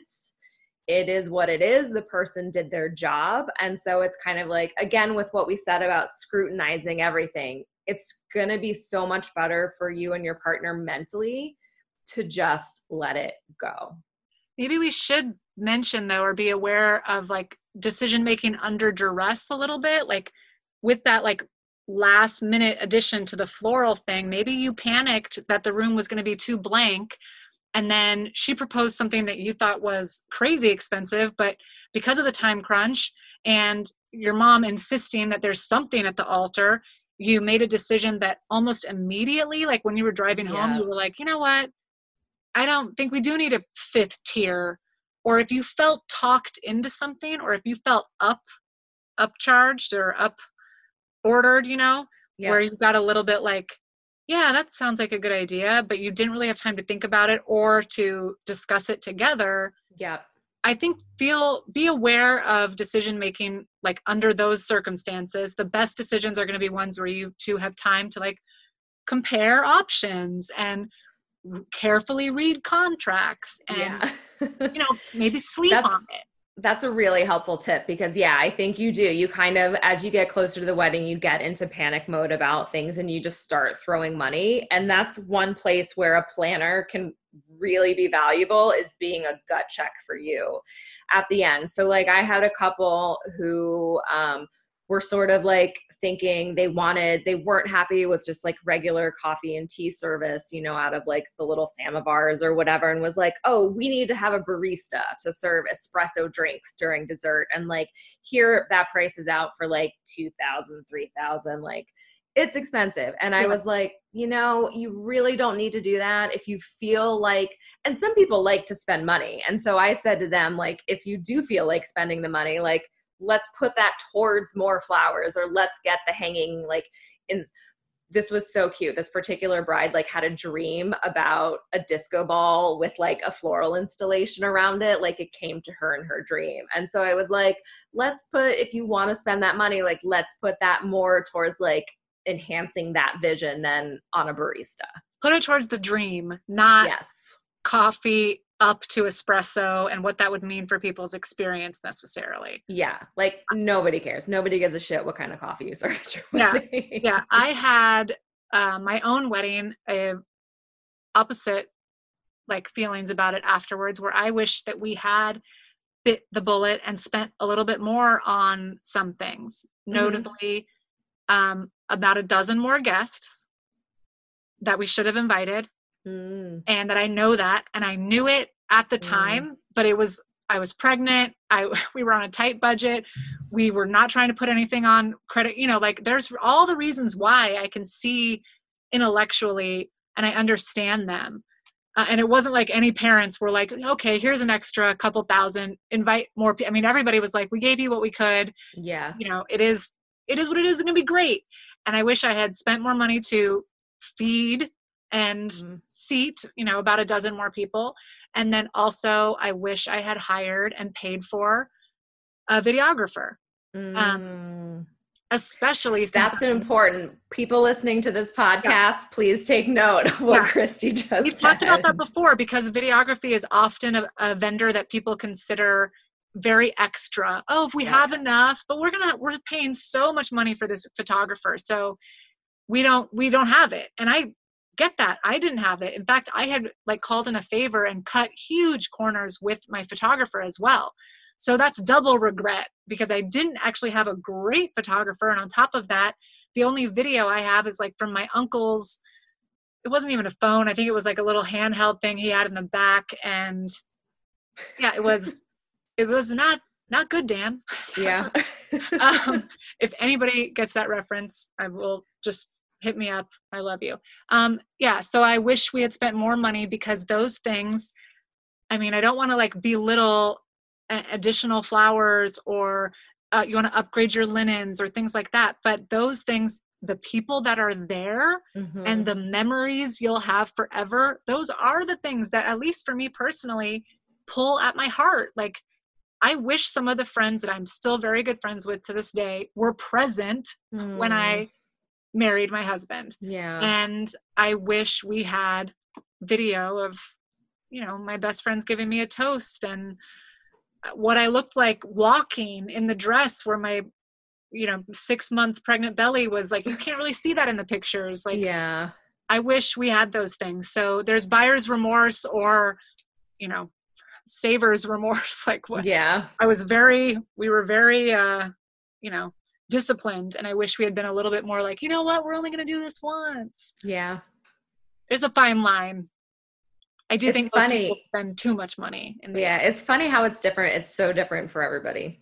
It is what it is. The person did their job. And so it's kind of like, again, with what we said about scrutinizing everything, it's going to be so much better for you and your partner mentally to just let it go. Maybe we should mention though, or be aware of like decision-making under duress a little bit, like with that, like last minute addition to the floral thing. Maybe you panicked that the room was going to be too blank, and then she proposed something that you thought was crazy expensive, but because of the time crunch and your mom insisting that there's something at the altar, you made a decision that almost immediately, like when you were driving home, Yeah. you were like, you know what? I don't think we do need a fifth tier or if you felt talked into something, or if you felt up, upcharged or up ordered, you know, Yeah. where you got a little bit like, yeah, that sounds like a good idea, but you didn't really have time to think about it or to discuss it together. Yeah. I think feel, be aware of decision making, like under those circumstances. The best decisions are going to be ones where you two have time to like compare options and carefully read contracts and, Yeah. you know, maybe sleep on it. That's a really helpful tip because, yeah, I think you do. You kind of, as you get closer to the wedding, you get into panic mode about things and you just start throwing money. And that's one place where a planner can really be valuable, is being a gut check for you at the end. So like I had a couple who um, were sort of like thinking they wanted, they weren't happy with just like regular coffee and tea service, you know, out of like the little samovars or whatever, and was like, oh, we need to have a barista to serve espresso drinks during dessert. And like here, that price is out for like two thousand, three thousand, like it's expensive. And I Yeah. was like, you know, you really don't need to do that if you feel like, and some people like to spend money. And so I said to them, like, if you do feel like spending the money, like, let's put that towards more flowers, or let's get the hanging, like in, this was so cute. This particular bride like had a dream about a disco ball with like a floral installation around it. Like it came to her in her dream. And so I was like, let's put, if you want to spend that money, like let's put that more towards like enhancing that vision than on a barista. Put it towards the dream, not Yes. coffee up to espresso and what that would mean for people's experience necessarily. Yeah. Like nobody cares. Nobody gives a shit what kind of coffee you serve at your Yeah. wedding. Yeah. I had uh, my own wedding, uh, opposite like feelings about it afterwards, where I wish that we had bit the bullet and spent a little bit more on some things, Mhm. notably um, about a dozen more guests that we should have invited. Mm. And that I know that, and I knew it at the time, mm. but it was, I was pregnant. I, we were on a tight budget. We were not trying to put anything on credit, you know, like there's all the reasons why I can see intellectually and I understand them. Uh, and it wasn't like any parents were like, okay, here's an extra couple thousand, invite more people. I mean, everybody was like, we gave you what we could. Yeah. You know, it is, it is what it is. It's going to be great. And I wish I had spent more money to feed and mm-hmm. seat, you know, about a dozen more people. And then also I wish I had hired and paid for a videographer. Mm. Um, especially since that's an important people listening to this podcast. Yeah. Please take note of what yeah. Christy just We've said. talked about that before, because videography is often a, a vendor that people consider very extra. Oh, if we yeah. have enough, but we're going to, we're paying so much money for this photographer. So we don't, we don't have it. And I get that. I didn't have it. In fact, I had like called in a favor and cut huge corners with my photographer as well. So that's double regret, because I didn't actually have a great photographer. And on top of that, the only video I have is like from my uncle's, it wasn't even a phone. I think it was like a little handheld thing he had in the back. And yeah, it was, it was not, not good, Dan. Yeah. um, if anybody gets that reference, I will just hit me up. I love you. Um, yeah. So I wish we had spent more money, because those things, I mean, I don't want to like belittle uh, additional flowers or uh, you want to upgrade your linens or things like that. But those things, the people that are there mm-hmm. and the memories you'll have forever, those are the things that, at least for me personally, pull at my heart. Like, I wish some of the friends that I'm still very good friends with to this day were present mm. when I married my husband. Yeah. And I wish we had video of, you know, my best friends giving me a toast and what I looked like walking in the dress where my, you know, six month pregnant belly was like, you can't really see that in the pictures. Like, yeah, I wish we had those things. So there's buyer's remorse, or, you know, saver's remorse. Like what? Yeah. I was very, we were very, uh, you know, disciplined, and I wish we had been a little bit more like, you know what, we're only going to do this once. Yeah. There's a fine line. I do it's think most funny. people spend too much money. In the yeah. It's funny how it's different. It's so different for everybody.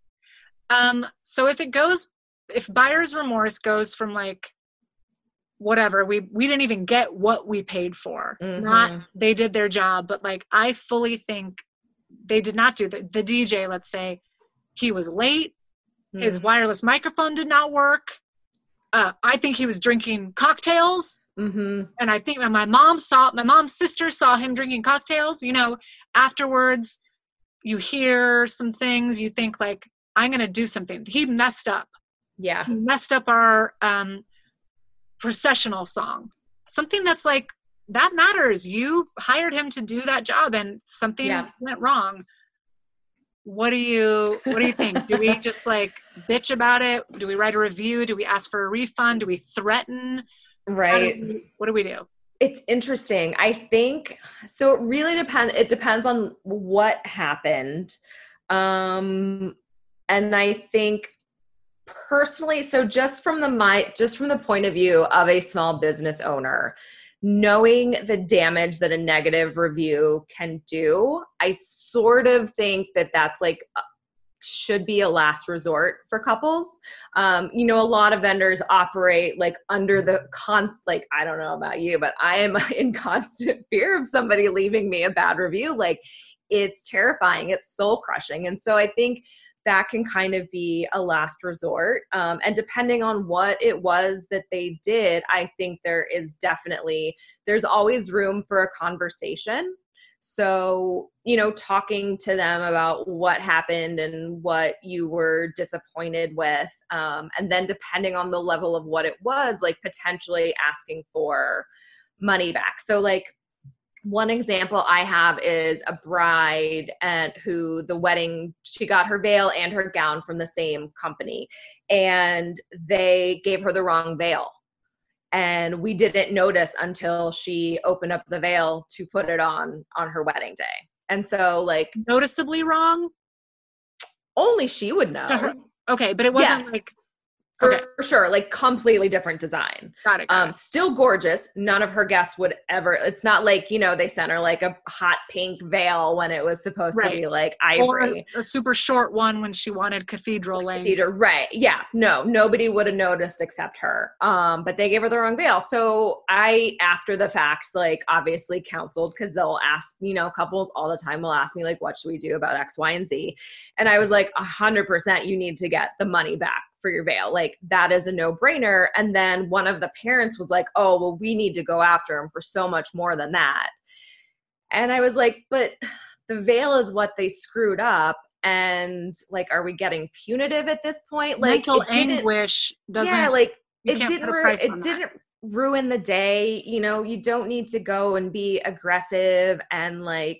Um, so if it goes, if buyer's remorse goes from like, whatever, we, we didn't even get what we paid for, mm-hmm. not, they did their job, but like, I fully think they did not do the, the D J, let's say he was late. Mm. His wireless microphone did not work. Uh, I think he was drinking cocktails. Mm-hmm. And I think my mom saw, my mom's sister saw him drinking cocktails. You know, afterwards you hear some things, you think like, I'm going to do something. He messed up. Yeah. He messed up our um, processional song. Something that's like, that matters. You hired him to do that job and something yeah. went wrong. What do you, what do you think? Do we just like bitch about it? Do we write a review? Do we ask for a refund? Do we threaten? Right. Do we, what do we do? It's interesting. I think, so it really depends. It depends on what happened. Um, and I think personally, so just from the, my, just from the point of view of a small business owner, knowing the damage that a negative review can do, I sort of think that that's like should be a last resort for couples. Um, you know, a lot of vendors operate like under the const, like, I don't know about you, but I am in constant fear of somebody leaving me a bad review. Like, it's terrifying. It's soul crushing. And so I think that can kind of be a last resort. Um, and depending on what it was that they did, I think there is definitely, there's always room for a conversation. So, you know, talking to them about what happened and what you were disappointed with. Um, and then depending on the level of what it was, like potentially asking for money back. So like, one example I have is a bride and who the wedding, she got her veil and her gown from the same company, and they gave her the wrong veil. And we didn't notice until she opened up the veil to put it on on her wedding day. And so like noticeably wrong? Only she would know. Her, okay, but it wasn't yes. like For okay. sure, like completely different design. Got it. Got um, it. Still gorgeous. None of her guests would ever, it's not like, you know, they sent her like a hot pink veil when it was supposed right. to be like ivory. Or a, a super short one when she wanted cathedral length. Cathedral, right. Yeah. No, nobody would have noticed except her. Um, but they gave her the wrong veil. So I, after the fact, like obviously counseled, because they'll ask, you know, couples all the time will ask me like, what should we do about X, Y, and Z? And I was like, a hundred percent you need to get the money back for your veil. Like that is a no-brainer. And then one of the parents was like, oh, well, we need to go after him for so much more than that. And I was like, but the veil is what they screwed up. And like, are we getting punitive at this point? Like mental anguish doesn't, yeah, like it didn't, ru- it didn't ruin the day. You know, you don't need to go and be aggressive and like,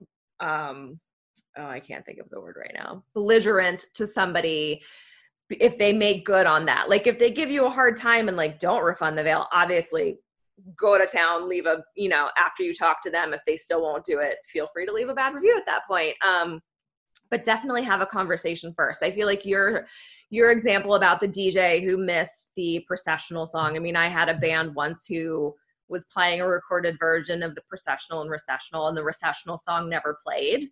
um, oh, I can't think of the word right now, belligerent to somebody if they make good on that. Like if they give you a hard time and like don't refund the veil, obviously go to town, leave a, you know, after you talk to them, if they still won't do it, feel free to leave a bad review at that point. Um, but definitely have a conversation first. I feel like your your example about the D J who missed the processional song. I mean, I had a band once who was playing a recorded version of the processional and recessional, and the recessional song never played.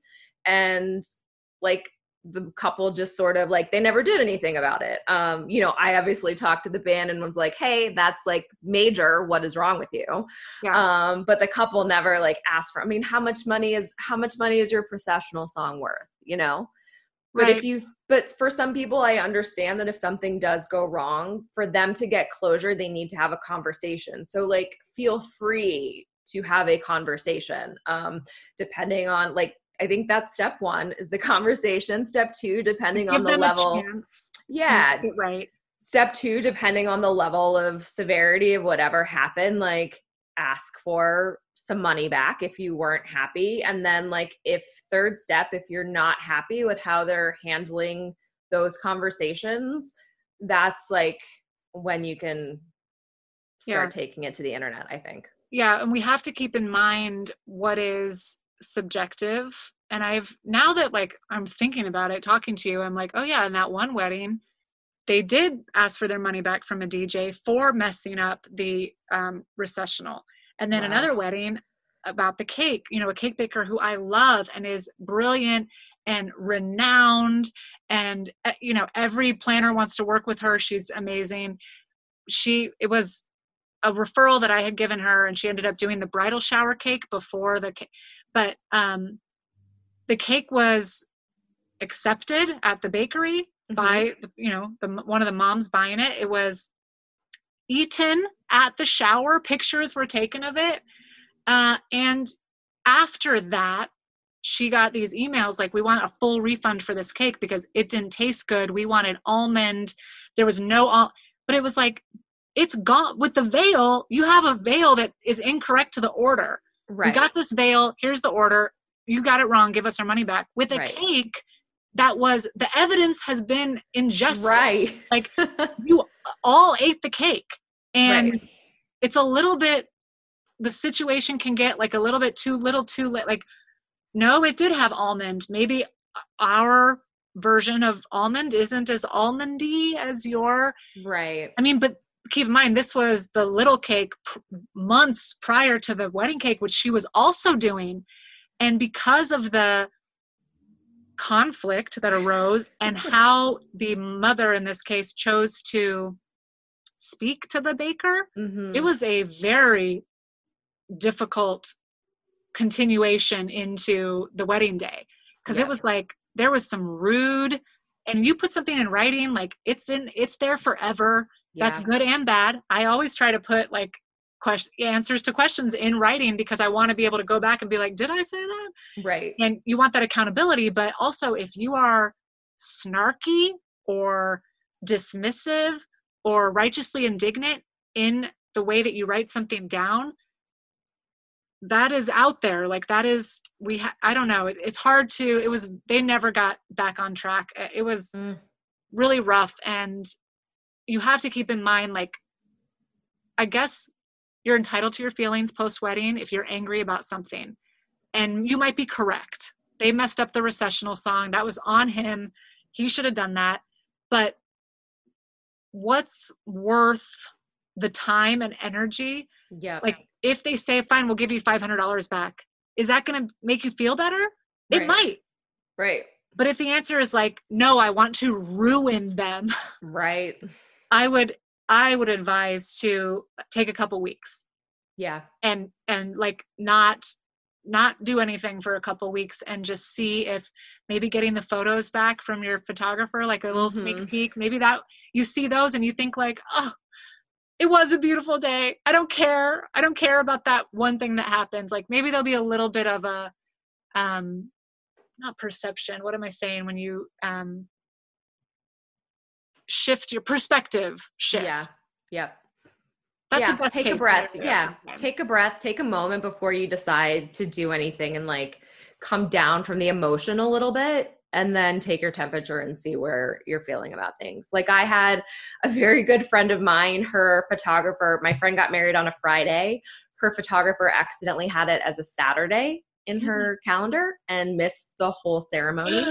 And like, the couple just sort of like, they never did anything about it. Um, you know, I obviously talked to the band and was like, hey, that's like major. What is wrong with you? Yeah. Um, but the couple never like asked for, I mean, how much money is, how much money is your processional song worth? You know? But right. if you, but for some people, I understand that if something does go wrong, for them to get closure, they need to have a conversation. So like, feel free to have a conversation, um, depending on like, I think that's step one is the conversation. Step two, depending Give on the them level. A chance yeah. to get it right. Step two, depending on the level of severity of whatever happened, like ask for some money back if you weren't happy. And then like if third step, if you're not happy with how they're handling those conversations, that's like when you can start yeah. taking it to the internet, I think. Yeah. And we have to keep in mind what is subjective. And I've, now that like I'm thinking about it, talking to you, I'm like, oh yeah, in that one wedding, they did ask for their money back from a D J for messing up the um, recessional. And then wow. another wedding about the cake, you know, a cake baker who I love and is brilliant and renowned. And, uh, you know, every planner wants to work with her. She's amazing. She, it was a referral that I had given her, and she ended up doing the bridal shower cake before the cake. But um, the cake was accepted at the bakery mm-hmm. by, you know, the, one of the moms buying it. It was eaten at the shower. Pictures were taken of it. Uh, and after that, she got these emails like, we want a full refund for this cake because it didn't taste good. We wanted almond. There was no, al- but it was like, it's gone. With the veil, you have a veil that is incorrect to the order. Right. We got this veil. Here's the order. You got it wrong. Give us our money back. With a right. cake that was, the evidence has been ingested. Right. Like you all ate the cake. And right. it's a little bit, the situation can get like a little bit too little too late. Like, no, it did have almond. Maybe our version of almond isn't as almondy as your. Right. I mean, but keep in mind, this was the little cake pr- months prior to the wedding cake, which she was also doing. And because of the conflict that arose and how the mother in this case chose to speak to the baker, mm-hmm. it was a very difficult continuation into the wedding day. Because yeah. it was like, there was some rude, and you put something in writing, like it's in, it's there forever. Yeah. That's good and bad. I always try to put like question answers to questions in writing because I want to be able to go back and be like, did I say that? Right. And you want that accountability, but also if you are snarky or dismissive or righteously indignant in the way that you write something down, that is out there. Like that is, we, ha- I don't know. It, it's hard to, it was, they never got back on track. It was mm. really rough. And you have to keep in mind, like, I guess you're entitled to your feelings post-wedding if you're angry about something. And you might be correct. They messed up the recessional song. That was on him. He should have done that. But what's worth the time and energy? Yeah. Like, if they say, fine, we'll give you five hundred dollars back, is that going to make you feel better? It right. might. Right. But if the answer is like, no, I want to ruin them. Right. I would, I would advise to take a couple weeks. Yeah. And, and like not, not do anything for a couple weeks and just see if maybe getting the photos back from your photographer, like a little mm-hmm. sneak peek, maybe that you see those and you think like, oh, it was a beautiful day. I don't care. I don't care about that one thing that happens. Like maybe there'll be a little bit of a, um, not perception. What am I saying? When you, um, shift your perspective shift. Yeah. Yep. That's yeah. the best Take case a breath. scenario Yeah. sometimes. Take a breath, take a moment before you decide to do anything and like come down from the emotion a little bit. And then take your temperature and see where you're feeling about things. Like I had a very good friend of mine, her photographer, my friend got married on a Friday. Her photographer accidentally had it as a Saturday in mm-hmm. her calendar and missed the whole ceremony.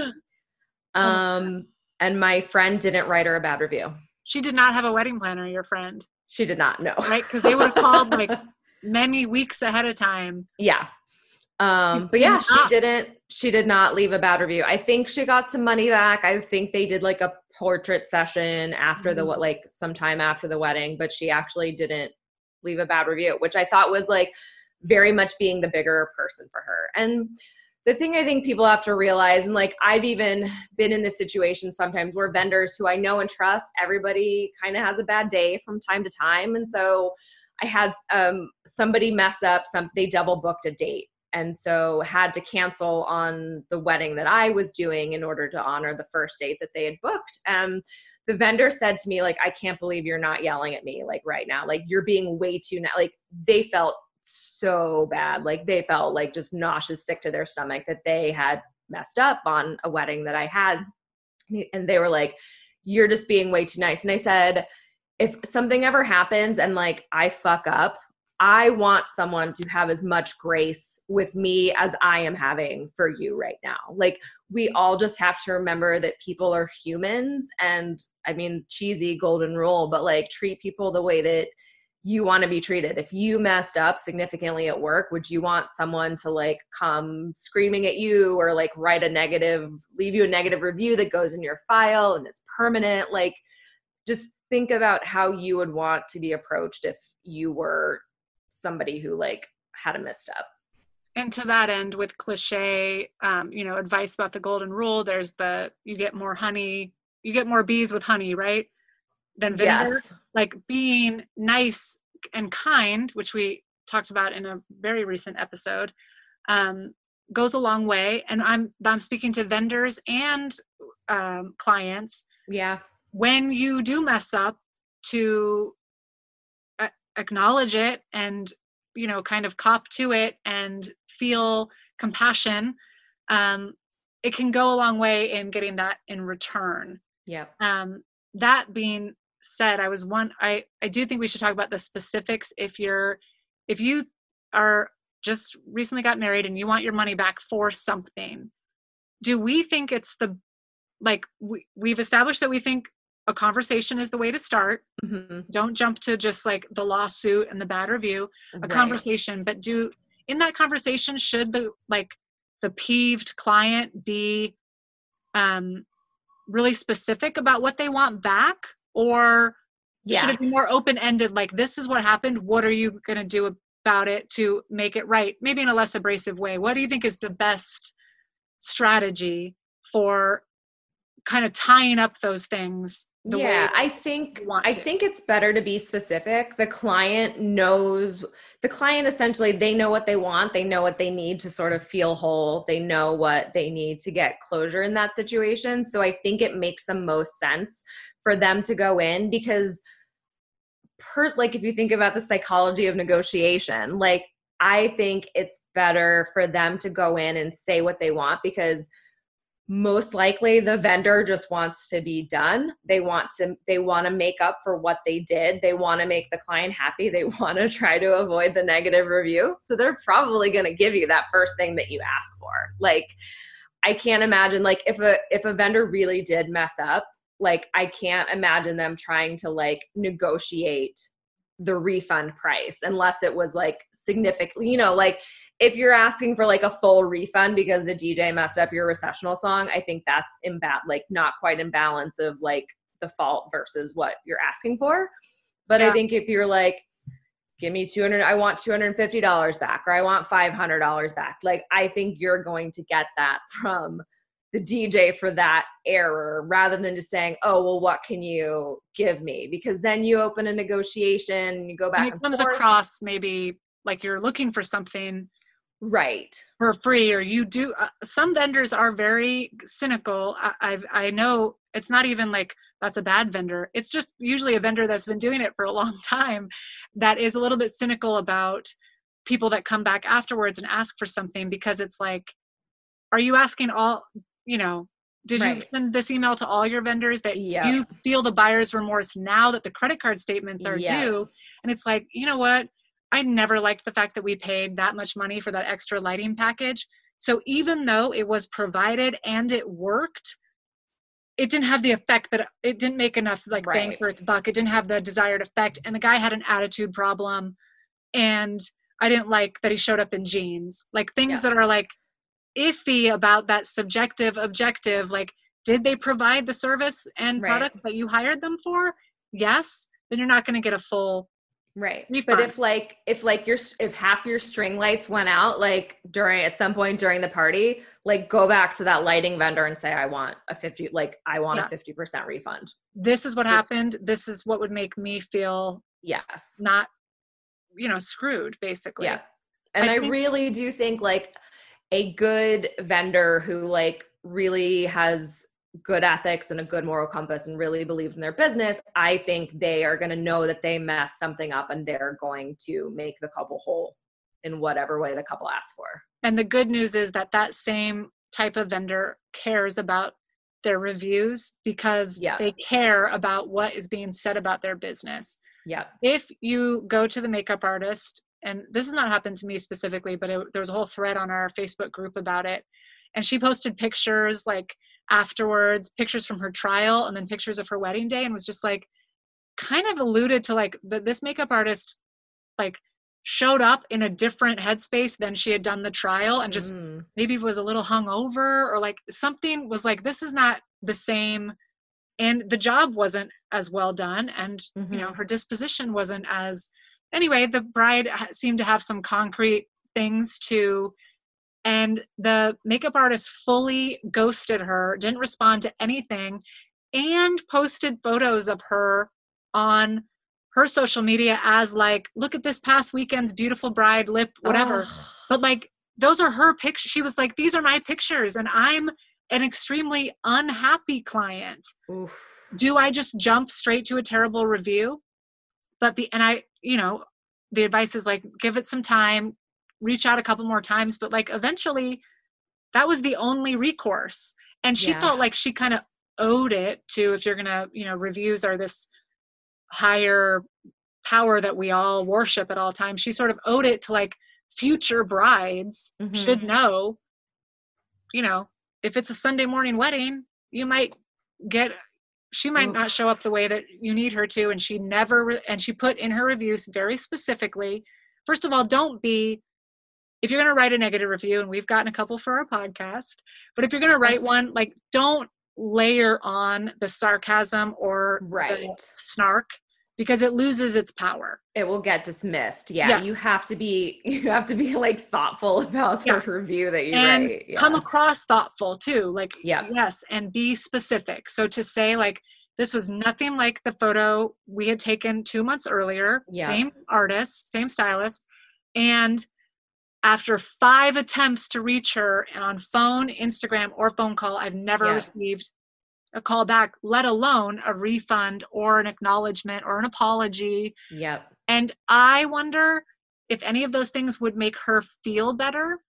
um, and my friend didn't write her a bad review. She did not have a wedding planner, your friend. She did not, no. Right? Because they would have called like many weeks ahead of time. Yeah. Um, but yeah, she didn't, she did not leave a bad review. I think she got some money back. I think they did like a portrait session after mm-hmm. the, like sometime after the wedding, but she actually didn't leave a bad review, which I thought was like very much being the bigger person for her. And the thing I think people have to realize, and like, I've even been in this situation sometimes where vendors who I know and trust, everybody kind of has a bad day from time to time. And so I had um, somebody mess up, some, they double booked a date. And so had to cancel on the wedding that I was doing in order to honor the first date that they had booked. Um, the vendor said to me, like, I can't believe you're not yelling at me like right now. Like you're being way too, na-. like they felt so bad. Like they felt like just nauseous, sick to their stomach that they had messed up on a wedding that I had. And they were like, you're just being way too nice. And I said, if something ever happens and like I fuck up, I want someone to have as much grace with me as I am having for you right now. Like we all just have to remember that people are humans, and I mean, cheesy golden rule, but like treat people the way that you want to be treated. If you messed up significantly at work, would you want someone to like come screaming at you or like write a negative, leave you a negative review that goes in your file and it's permanent? Like just think about how you would want to be approached if you were somebody who like had a misstep. And to that end, with cliche, um, you know, advice about the golden rule, there's the, you get more honey, you get more bees with honey, right? Than vinegar. Yes. Like being nice and kind, which we talked about in a very recent episode, um, goes a long way. And I'm, I'm speaking to vendors and um, clients. Yeah. When you do mess up, to a- acknowledge it and, you know, kind of cop to it and feel compassion, um, it can go a long way in getting that in return. Yeah. Um, that being said, I was one, I, I do think we should talk about the specifics. If you're, if you are just recently got married and you want your money back for something, do we think it's the, like we, we've established that we think a conversation is the way to start. Mm-hmm. Don't jump to just like the lawsuit and the bad review, a Right. conversation, but do in that conversation, should the, like the peeved client be, um, really specific about what they want back, or Yeah. should it be more open-ended? Like, this is what happened. What are you going to do about it to make it right? Maybe in a less abrasive way. What do you think is the best strategy for kind of tying up those things? The yeah, way I think you want I to. think it's better to be specific. The client knows, the client essentially, they know what they want, they know what they need to sort of feel whole, they know what they need to get closure in that situation. So I think it makes the most sense for them to go in, because per like if you think about the psychology of negotiation, like I think it's better for them to go in and say what they want, because most likely the vendor just wants to be done. They want to, they want to make up for what they did. They want to make the client happy. They want to try to avoid the negative review. So they're probably going to give you that first thing that you ask for. Like, I can't imagine, like if a, if a vendor really did mess up, like I can't imagine them trying to like negotiate the refund price unless it was like significantly, you know, like if you're asking for like a full refund because the D J messed up your recessional song, I think that's in ba- like not quite in balance of like the fault versus what you're asking for. But Yeah. I think if you're like, give me two hundred, I want two hundred fifty dollars back, or I want five hundred dollars back. Like, I think you're going to get that from the D J for that error, rather than just saying, oh, well, what can you give me? Because then you open a negotiation, you go back And it and comes forth. across maybe like you're looking for something Right. for free, or you do. Uh, some vendors are very cynical. I, I've I know it's not even like that's a bad vendor. It's just usually a vendor that's been doing it for a long time that is a little bit cynical about people that come back afterwards and ask for something, because it's like, are you asking all, you know, did Right. you send this email to all your vendors that Yep. you feel the buyer's remorse now that the credit card statements are Yep. due? And it's like, you know what? I never liked the fact that we paid that much money for that extra lighting package. So even though it was provided and it worked, it didn't have the effect that it didn't make enough like bang Right. for its buck. It didn't have the desired effect. And the guy had an attitude problem. And I didn't like that he showed up in jeans, like things Yeah. that are like iffy about that subjective objective. Like, did they provide the service and Right. products that you hired them for? Yes. Then you're not going to get a full Right. refund. But if like, if like your, if half your string lights went out, like during, at some point during the party, like go back to that lighting vendor and say, I want a fifty, like I want Yeah. a fifty percent refund. This is what happened. This is what would make me feel Yes. not, you know, screwed, basically. Yeah. And I I, think- really do think like a good vendor who like really has good ethics and a good moral compass and really believes in their business, I think they are going to know that they messed something up and they're going to make the couple whole in whatever way the couple asks for. And the good news is that that same type of vendor cares about their reviews, because Yeah. they care about what is being said about their business. Yeah. If you go to the makeup artist, and this has not happened to me specifically, but it, there was a whole thread on our Facebook group about it. And she posted pictures like afterwards, pictures from her trial and then pictures of her wedding day, and was just like, kind of alluded to like that this makeup artist like showed up in a different headspace than she had done the trial, and just Mm. maybe was a little hungover, or like something was like, this is not the same. And the job wasn't as well done. And, you know, Mhm. her disposition wasn't as, anyway, the bride ha- seemed to have some concrete things too. And the makeup artist fully ghosted her, didn't respond to anything, and posted photos of her on her social media as like, look at this past weekend's beautiful bride lip, whatever. Ugh. But like, those are her pictures. She was like, these are my pictures, and I'm an extremely unhappy client. Oof. Do I just jump straight to a terrible review? But the, and I, you know, the advice is like, give it some time, reach out a couple more times. But like, eventually that was the only recourse. And she Yeah. felt like she kind of owed it to, if you're going to, you know, reviews are this higher power that we all worship at all times. She sort of owed it to like future brides Mhm. should know, you know, if it's a Sunday morning wedding, you might get, she might Oof. not show up the way that you need her to. And she never, re- and she put in her reviews very specifically, first of all, don't be, if you're going to write a negative review, and we've gotten a couple for our podcast, but if you're going to write one, like, don't layer on the sarcasm or Right. the snark, because it loses its power. It will get dismissed. Yeah. You Yes. have to be, you have to be like thoughtful about the Yeah. review that you And write. Yeah. come across thoughtful too. Like, Yep. yes, and be specific. So to say like, this was nothing like the photo we had taken two months earlier, Yeah. same artist, same stylist. And after five attempts to reach her on phone, Instagram, or phone call, I've never Yeah. received a call back, let alone a refund or an acknowledgement or an apology. Yep. And I wonder if any of those things would make her feel better,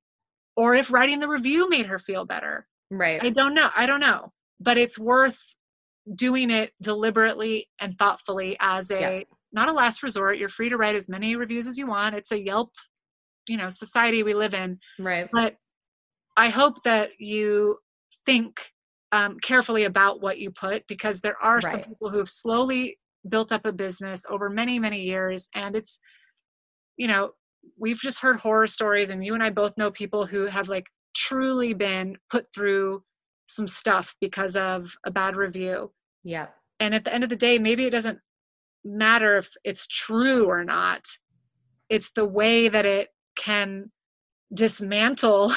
or if writing the review made her feel better. Right. I don't know. I don't know. But it's worth doing it deliberately and thoughtfully as a, Yeah. not a last resort. You're free to write as many reviews as you want. It's a Yelp, you know, society we live in. Right. But I hope that you think um, carefully about what you put, because there are some Right. people who have slowly built up a business over many, many years. And it's, you know, we've just heard horror stories, and you and I both know people who have like truly been put through some stuff because of a bad review. Yep. And at the end of the day, maybe it doesn't matter if it's true or not. It's the way that it can dismantle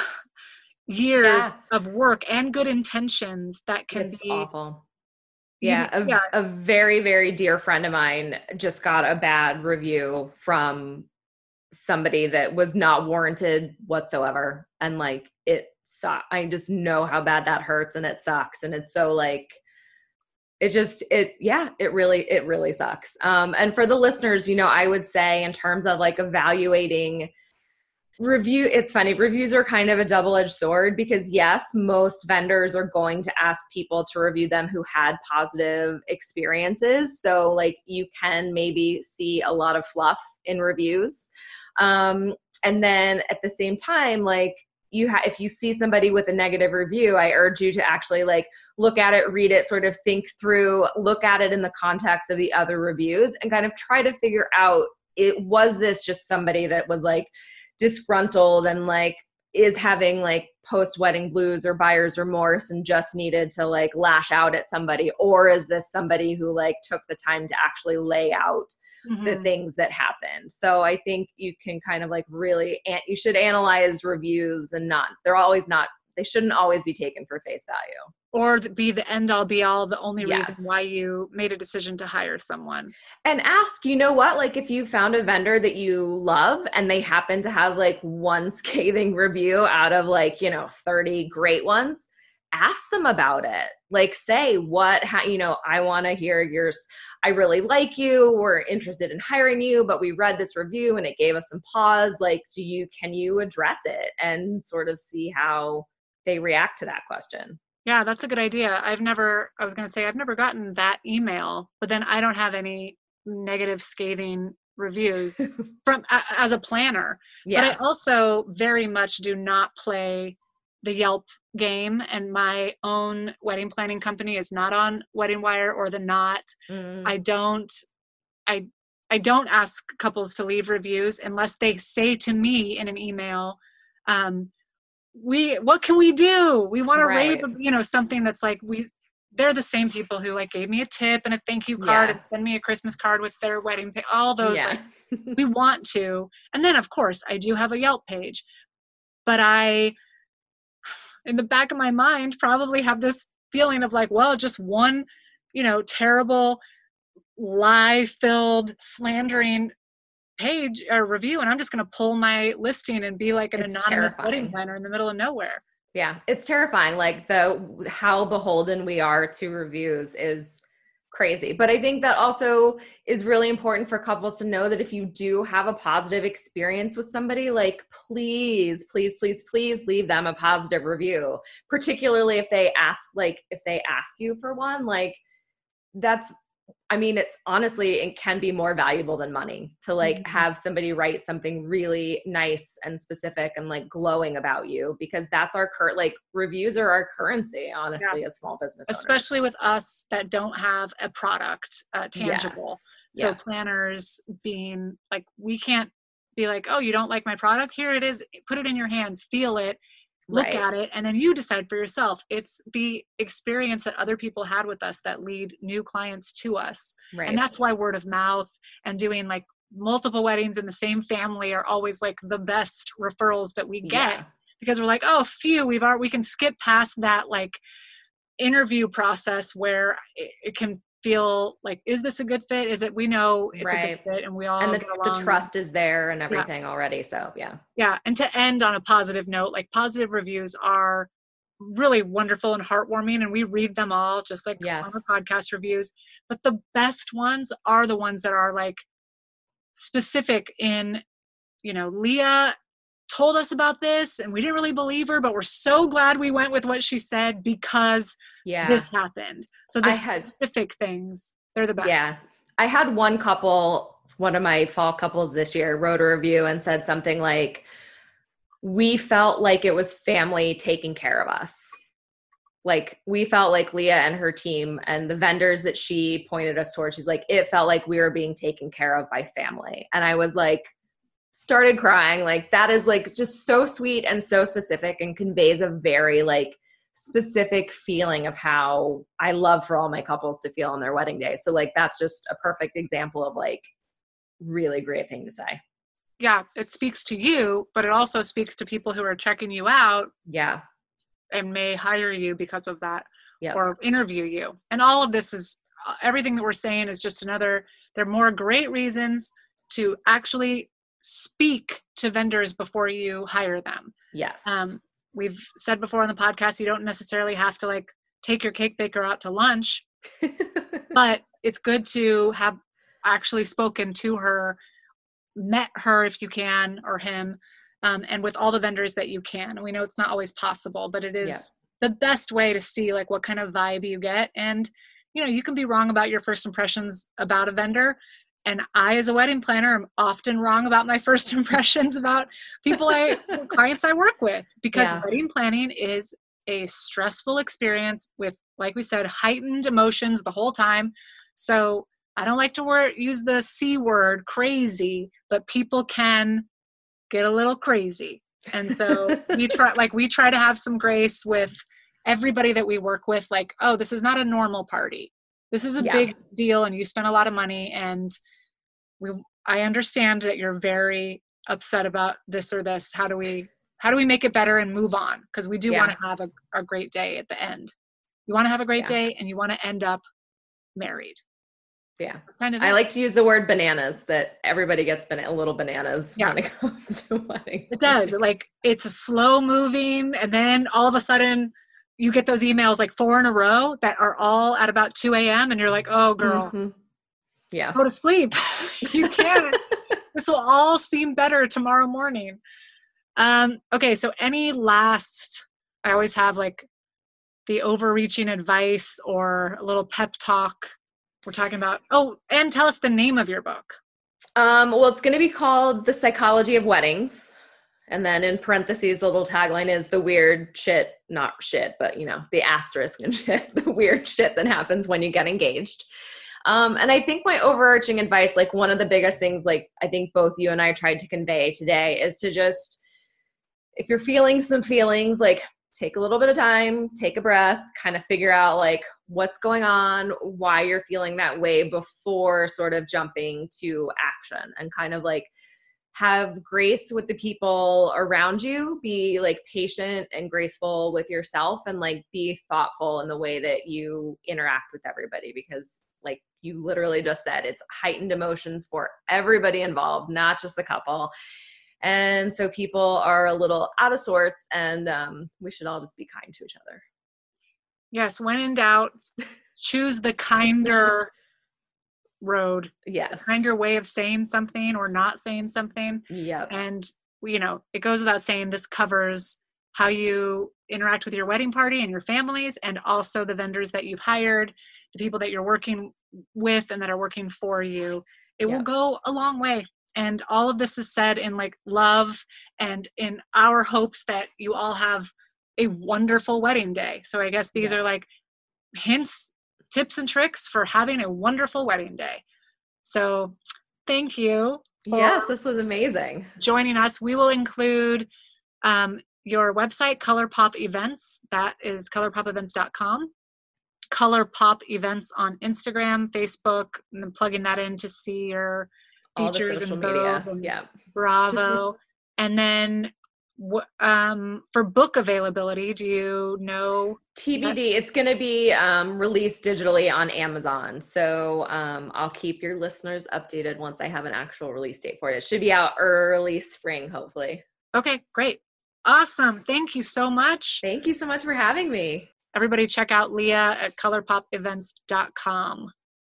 years Yeah. of work and good intentions that can It's be awful. you- Yeah, a, yeah. a very, very dear friend of mine just got a bad review from somebody that was not warranted whatsoever. And like, it sucks. I just know how bad that hurts, and it sucks. And it's so like, it just, it, yeah, it really, it really sucks. Um, and for the listeners, you know, I would say in terms of like evaluating review, it's funny, reviews are kind of a double-edged sword, because yes, most vendors are going to ask people to review them who had positive experiences. So like, you can maybe see a lot of fluff in reviews. Um, and then at the same time, like, you ha- if you see somebody with a negative review, I urge you to actually like look at it, read it, sort of think through, look at it in the context of the other reviews, and kind of try to figure out, it was this just somebody that was like disgruntled and like is having like post-wedding blues or buyer's remorse and just needed to like lash out at somebody, or is this somebody who like took the time to actually lay out the Mhm. things that happened? So I think you can kind of like really, an- you should analyze reviews, and not, they're always not, they shouldn't always be taken for face value. or th- be the end all be all, the only Yes. reason why you made a decision to hire someone. And ask, you know what, like if you found a vendor that you love and they happen to have like one scathing review out of like, you know, thirty great ones, ask them about it. Like say what, how, you know, I want to hear yours. I really like you. We're interested in hiring you, but we read this review and it gave us some pause. Like, do you, can you address it and sort of see how they react to that question? Yeah, that's a good idea. I've never, I was going to say, I've never gotten that email, but then I don't have any negative scathing reviews from a, as a planner. Yeah. But I also very much do not play the Yelp game, and my own wedding planning company is not on Wedding Wire or The Knot. Mm. I don't, I, I don't ask couples to leave reviews unless they say to me in an email, um, we, what can we do? We want to Right. rave, you know, something that's like, we, they're the same people who like gave me a tip and a thank you card Yeah. and send me a Christmas card with their wedding pay, all those Yeah. like we want to. And then of course I do have a Yelp page, but I, in the back of my mind, probably have this feeling of like, well, just one, you know, terrible lie filled slandering page or review, and I'm just going to pull my listing and be like an It's anonymous terrifying. wedding planner in the middle of nowhere. Yeah, it's terrifying. Like the how beholden we are to reviews is crazy. But I think that also is really important for couples to know that if you do have a positive experience with somebody, like please, please, please, please leave them a positive review. Particularly if they ask, like if they ask you for one, like that's, I mean, it's honestly, it can be more valuable than money to like Mhm. have somebody write something really nice and specific and like glowing about you, because that's our current, like reviews are our currency, honestly, as small business owners. Especially with us that don't have a product uh, tangible. Yes. So Yeah. planners being like, we can't be like, oh, you don't like my product? Here it is. Put it in your hands, feel it, look Right. at it, and then you decide for yourself. It's the experience that other people had with us that lead new clients to us. Right. And that's why word of mouth and doing like multiple weddings in the same family are always like the best referrals that we get, Yeah. because we're like, oh, phew, we've already, we can skip past that like interview process where it, it can feel like, is this a good fit? Is it, we know it's a Right. good fit and we all And the, get the along. trust is there and everything already. So yeah. Yeah. And to end on a positive note, like positive reviews are really wonderful and heartwarming, and we read them all just like Yes. on the podcast reviews. But the best ones are the ones that are like specific in, you know, Leah told us about this and we didn't really believe her, but we're so glad we went with what she said because Yeah. this happened. So the I had- specific things, they're the best. Yeah. I had one couple, one of my fall couples this year, wrote a review and said something like, we felt like it was family taking care of us. Like we felt like Leah and her team and the vendors that she pointed us towards, she's like, it felt like we were being taken care of by family. And I was like, started crying. Like that is like just so sweet and so specific and conveys a very like specific feeling of how I love for all my couples to feel on their wedding day. So like, that's just a perfect example of like really great thing to say. Yeah. It speaks to you, but it also speaks to people who are checking you out Yeah. and may hire you because of that. Yeah. Or interview you. And all of this is, everything that we're saying is just another, there are more great reasons to actually speak to vendors before you hire them. Yes. Um, we've said before on the podcast, you don't necessarily have to like take your cake baker out to lunch, but it's good to have actually spoken to her, met her if you can, or him, um, and with all the vendors that you can. And we know it's not always possible, but it is Yeah. the best way to see like what kind of vibe you get. And, you know, you can be wrong about your first impressions about a vendor. And I, as a wedding planner, am often wrong about my first impressions about people I, clients I work with, because Yeah. wedding planning is a stressful experience with, like we said, heightened emotions the whole time. So I don't like to word, use the C word, crazy, but people can get a little crazy. And so we try, like we try to have some grace with everybody that we work with. Like, oh, this is not a normal party. This is a Yeah. big deal, and you spent a lot of money, and we, I understand that you're very upset about this or this. How do we, how do we make it better and move on? Because we do Yeah. want to have a, a great day at the end. You want to have a great Yeah. day, and you want to end up married. Yeah. That's kind of I it. like to use the word bananas, that everybody gets bana- a little bananas Yeah. when it comes to wedding. It does. Like it's a slow moving, and then all of a sudden you get those emails like four in a row that are all at about two a.m. and you're like, oh girl, Mhm. Yeah. go to sleep. You can't. This will all seem better tomorrow morning. Um, okay. So any last, I always have like the overreaching advice or a little pep talk. We're talking about, oh, and tell us the name of your book. Um, well, it's going to be called The Psychology of Weddings. And then in parentheses, the little tagline is the weird shit, not shit, but you know, the asterisk and shit, the weird shit that happens when you get engaged. Um, and I think my overarching advice, like one of the biggest things, like I think both you and I tried to convey today, is to just, if you're feeling some feelings, like take a little bit of time, take a breath, kind of figure out like what's going on, why you're feeling that way before sort of jumping to action, and kind of like have grace with the people around you, be like patient and graceful with yourself, and like be thoughtful in the way that you interact with everybody, because like you literally just said, it's heightened emotions for everybody involved, not just the couple. And so people are a little out of sorts, and um, we should all just be kind to each other. Yes. When in doubt, choose the kinder road. Yes. A kinder way of saying something or not saying something. Yep. And, you know, it goes without saying, this covers how you interact with your wedding party and your families, and also the vendors that you've hired, the people that you're working with and that are working for you. It Yep. will go a long way. And all of this is said in like love and in our hopes that you all have a wonderful wedding day. So I guess these Yeah. are like hints, tips and tricks for having a wonderful wedding day. So thank you for Yes, this was amazing. joining us. We will include um, your website, ColourPop Events. That is color pop events dot com. ColourPop Events on Instagram, Facebook, and then plugging that in to see your All the features social and media. Vogue and Yeah. Bravo. And then wh- um, for book availability, do you know? T B D, it's going to be um, released digitally on Amazon. So um, I'll keep your listeners updated once I have an actual release date for it. It should be out early spring, hopefully. Okay, great. Awesome. Thank you so much. Thank you so much for having me. Everybody check out Leah at color pop events dot com.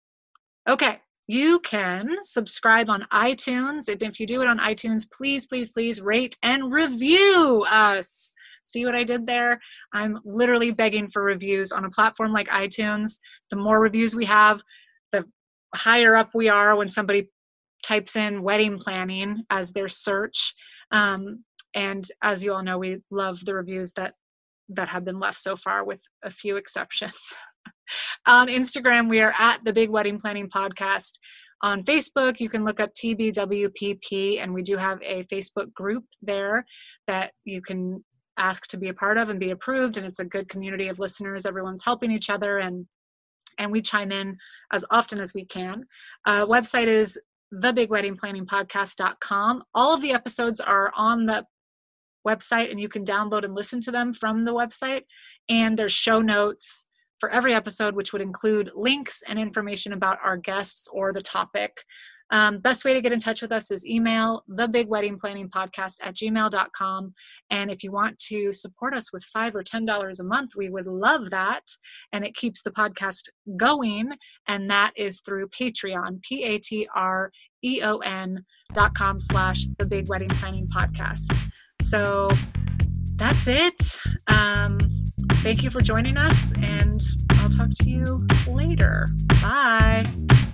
Okay. You can subscribe on iTunes. And if you do it on iTunes, please, please, please rate and review us. See what I did there? I'm literally begging for reviews on a platform like iTunes. The more reviews we have, the higher up we are when somebody types in wedding planning as their search. Um, and as you all know, we love the reviews that that have been left so far, with a few exceptions. On Instagram, we are at the Big Wedding Planning Podcast. On Facebook, you can look up T B W P P, and we do have a Facebook group there that you can ask to be a part of and be approved. And it's a good community of listeners. Everyone's helping each other, and and we chime in as often as we can. Uh, website is the big wedding planning podcast dot com. All of the episodes are on the website, and you can download and listen to them from the website. And there's show notes for every episode, which would include links and information about our guests or the topic. Um, best way to get in touch with us is email the big wedding planning podcast at gmail dot com. And if you want to support us with five or ten dollars a month, we would love that. And it keeps the podcast going. And that is through Patreon, P A T R E O N dot com slash the big wedding planning podcast. So that's it. Um, thank you for joining us, and I'll talk to you later. Bye.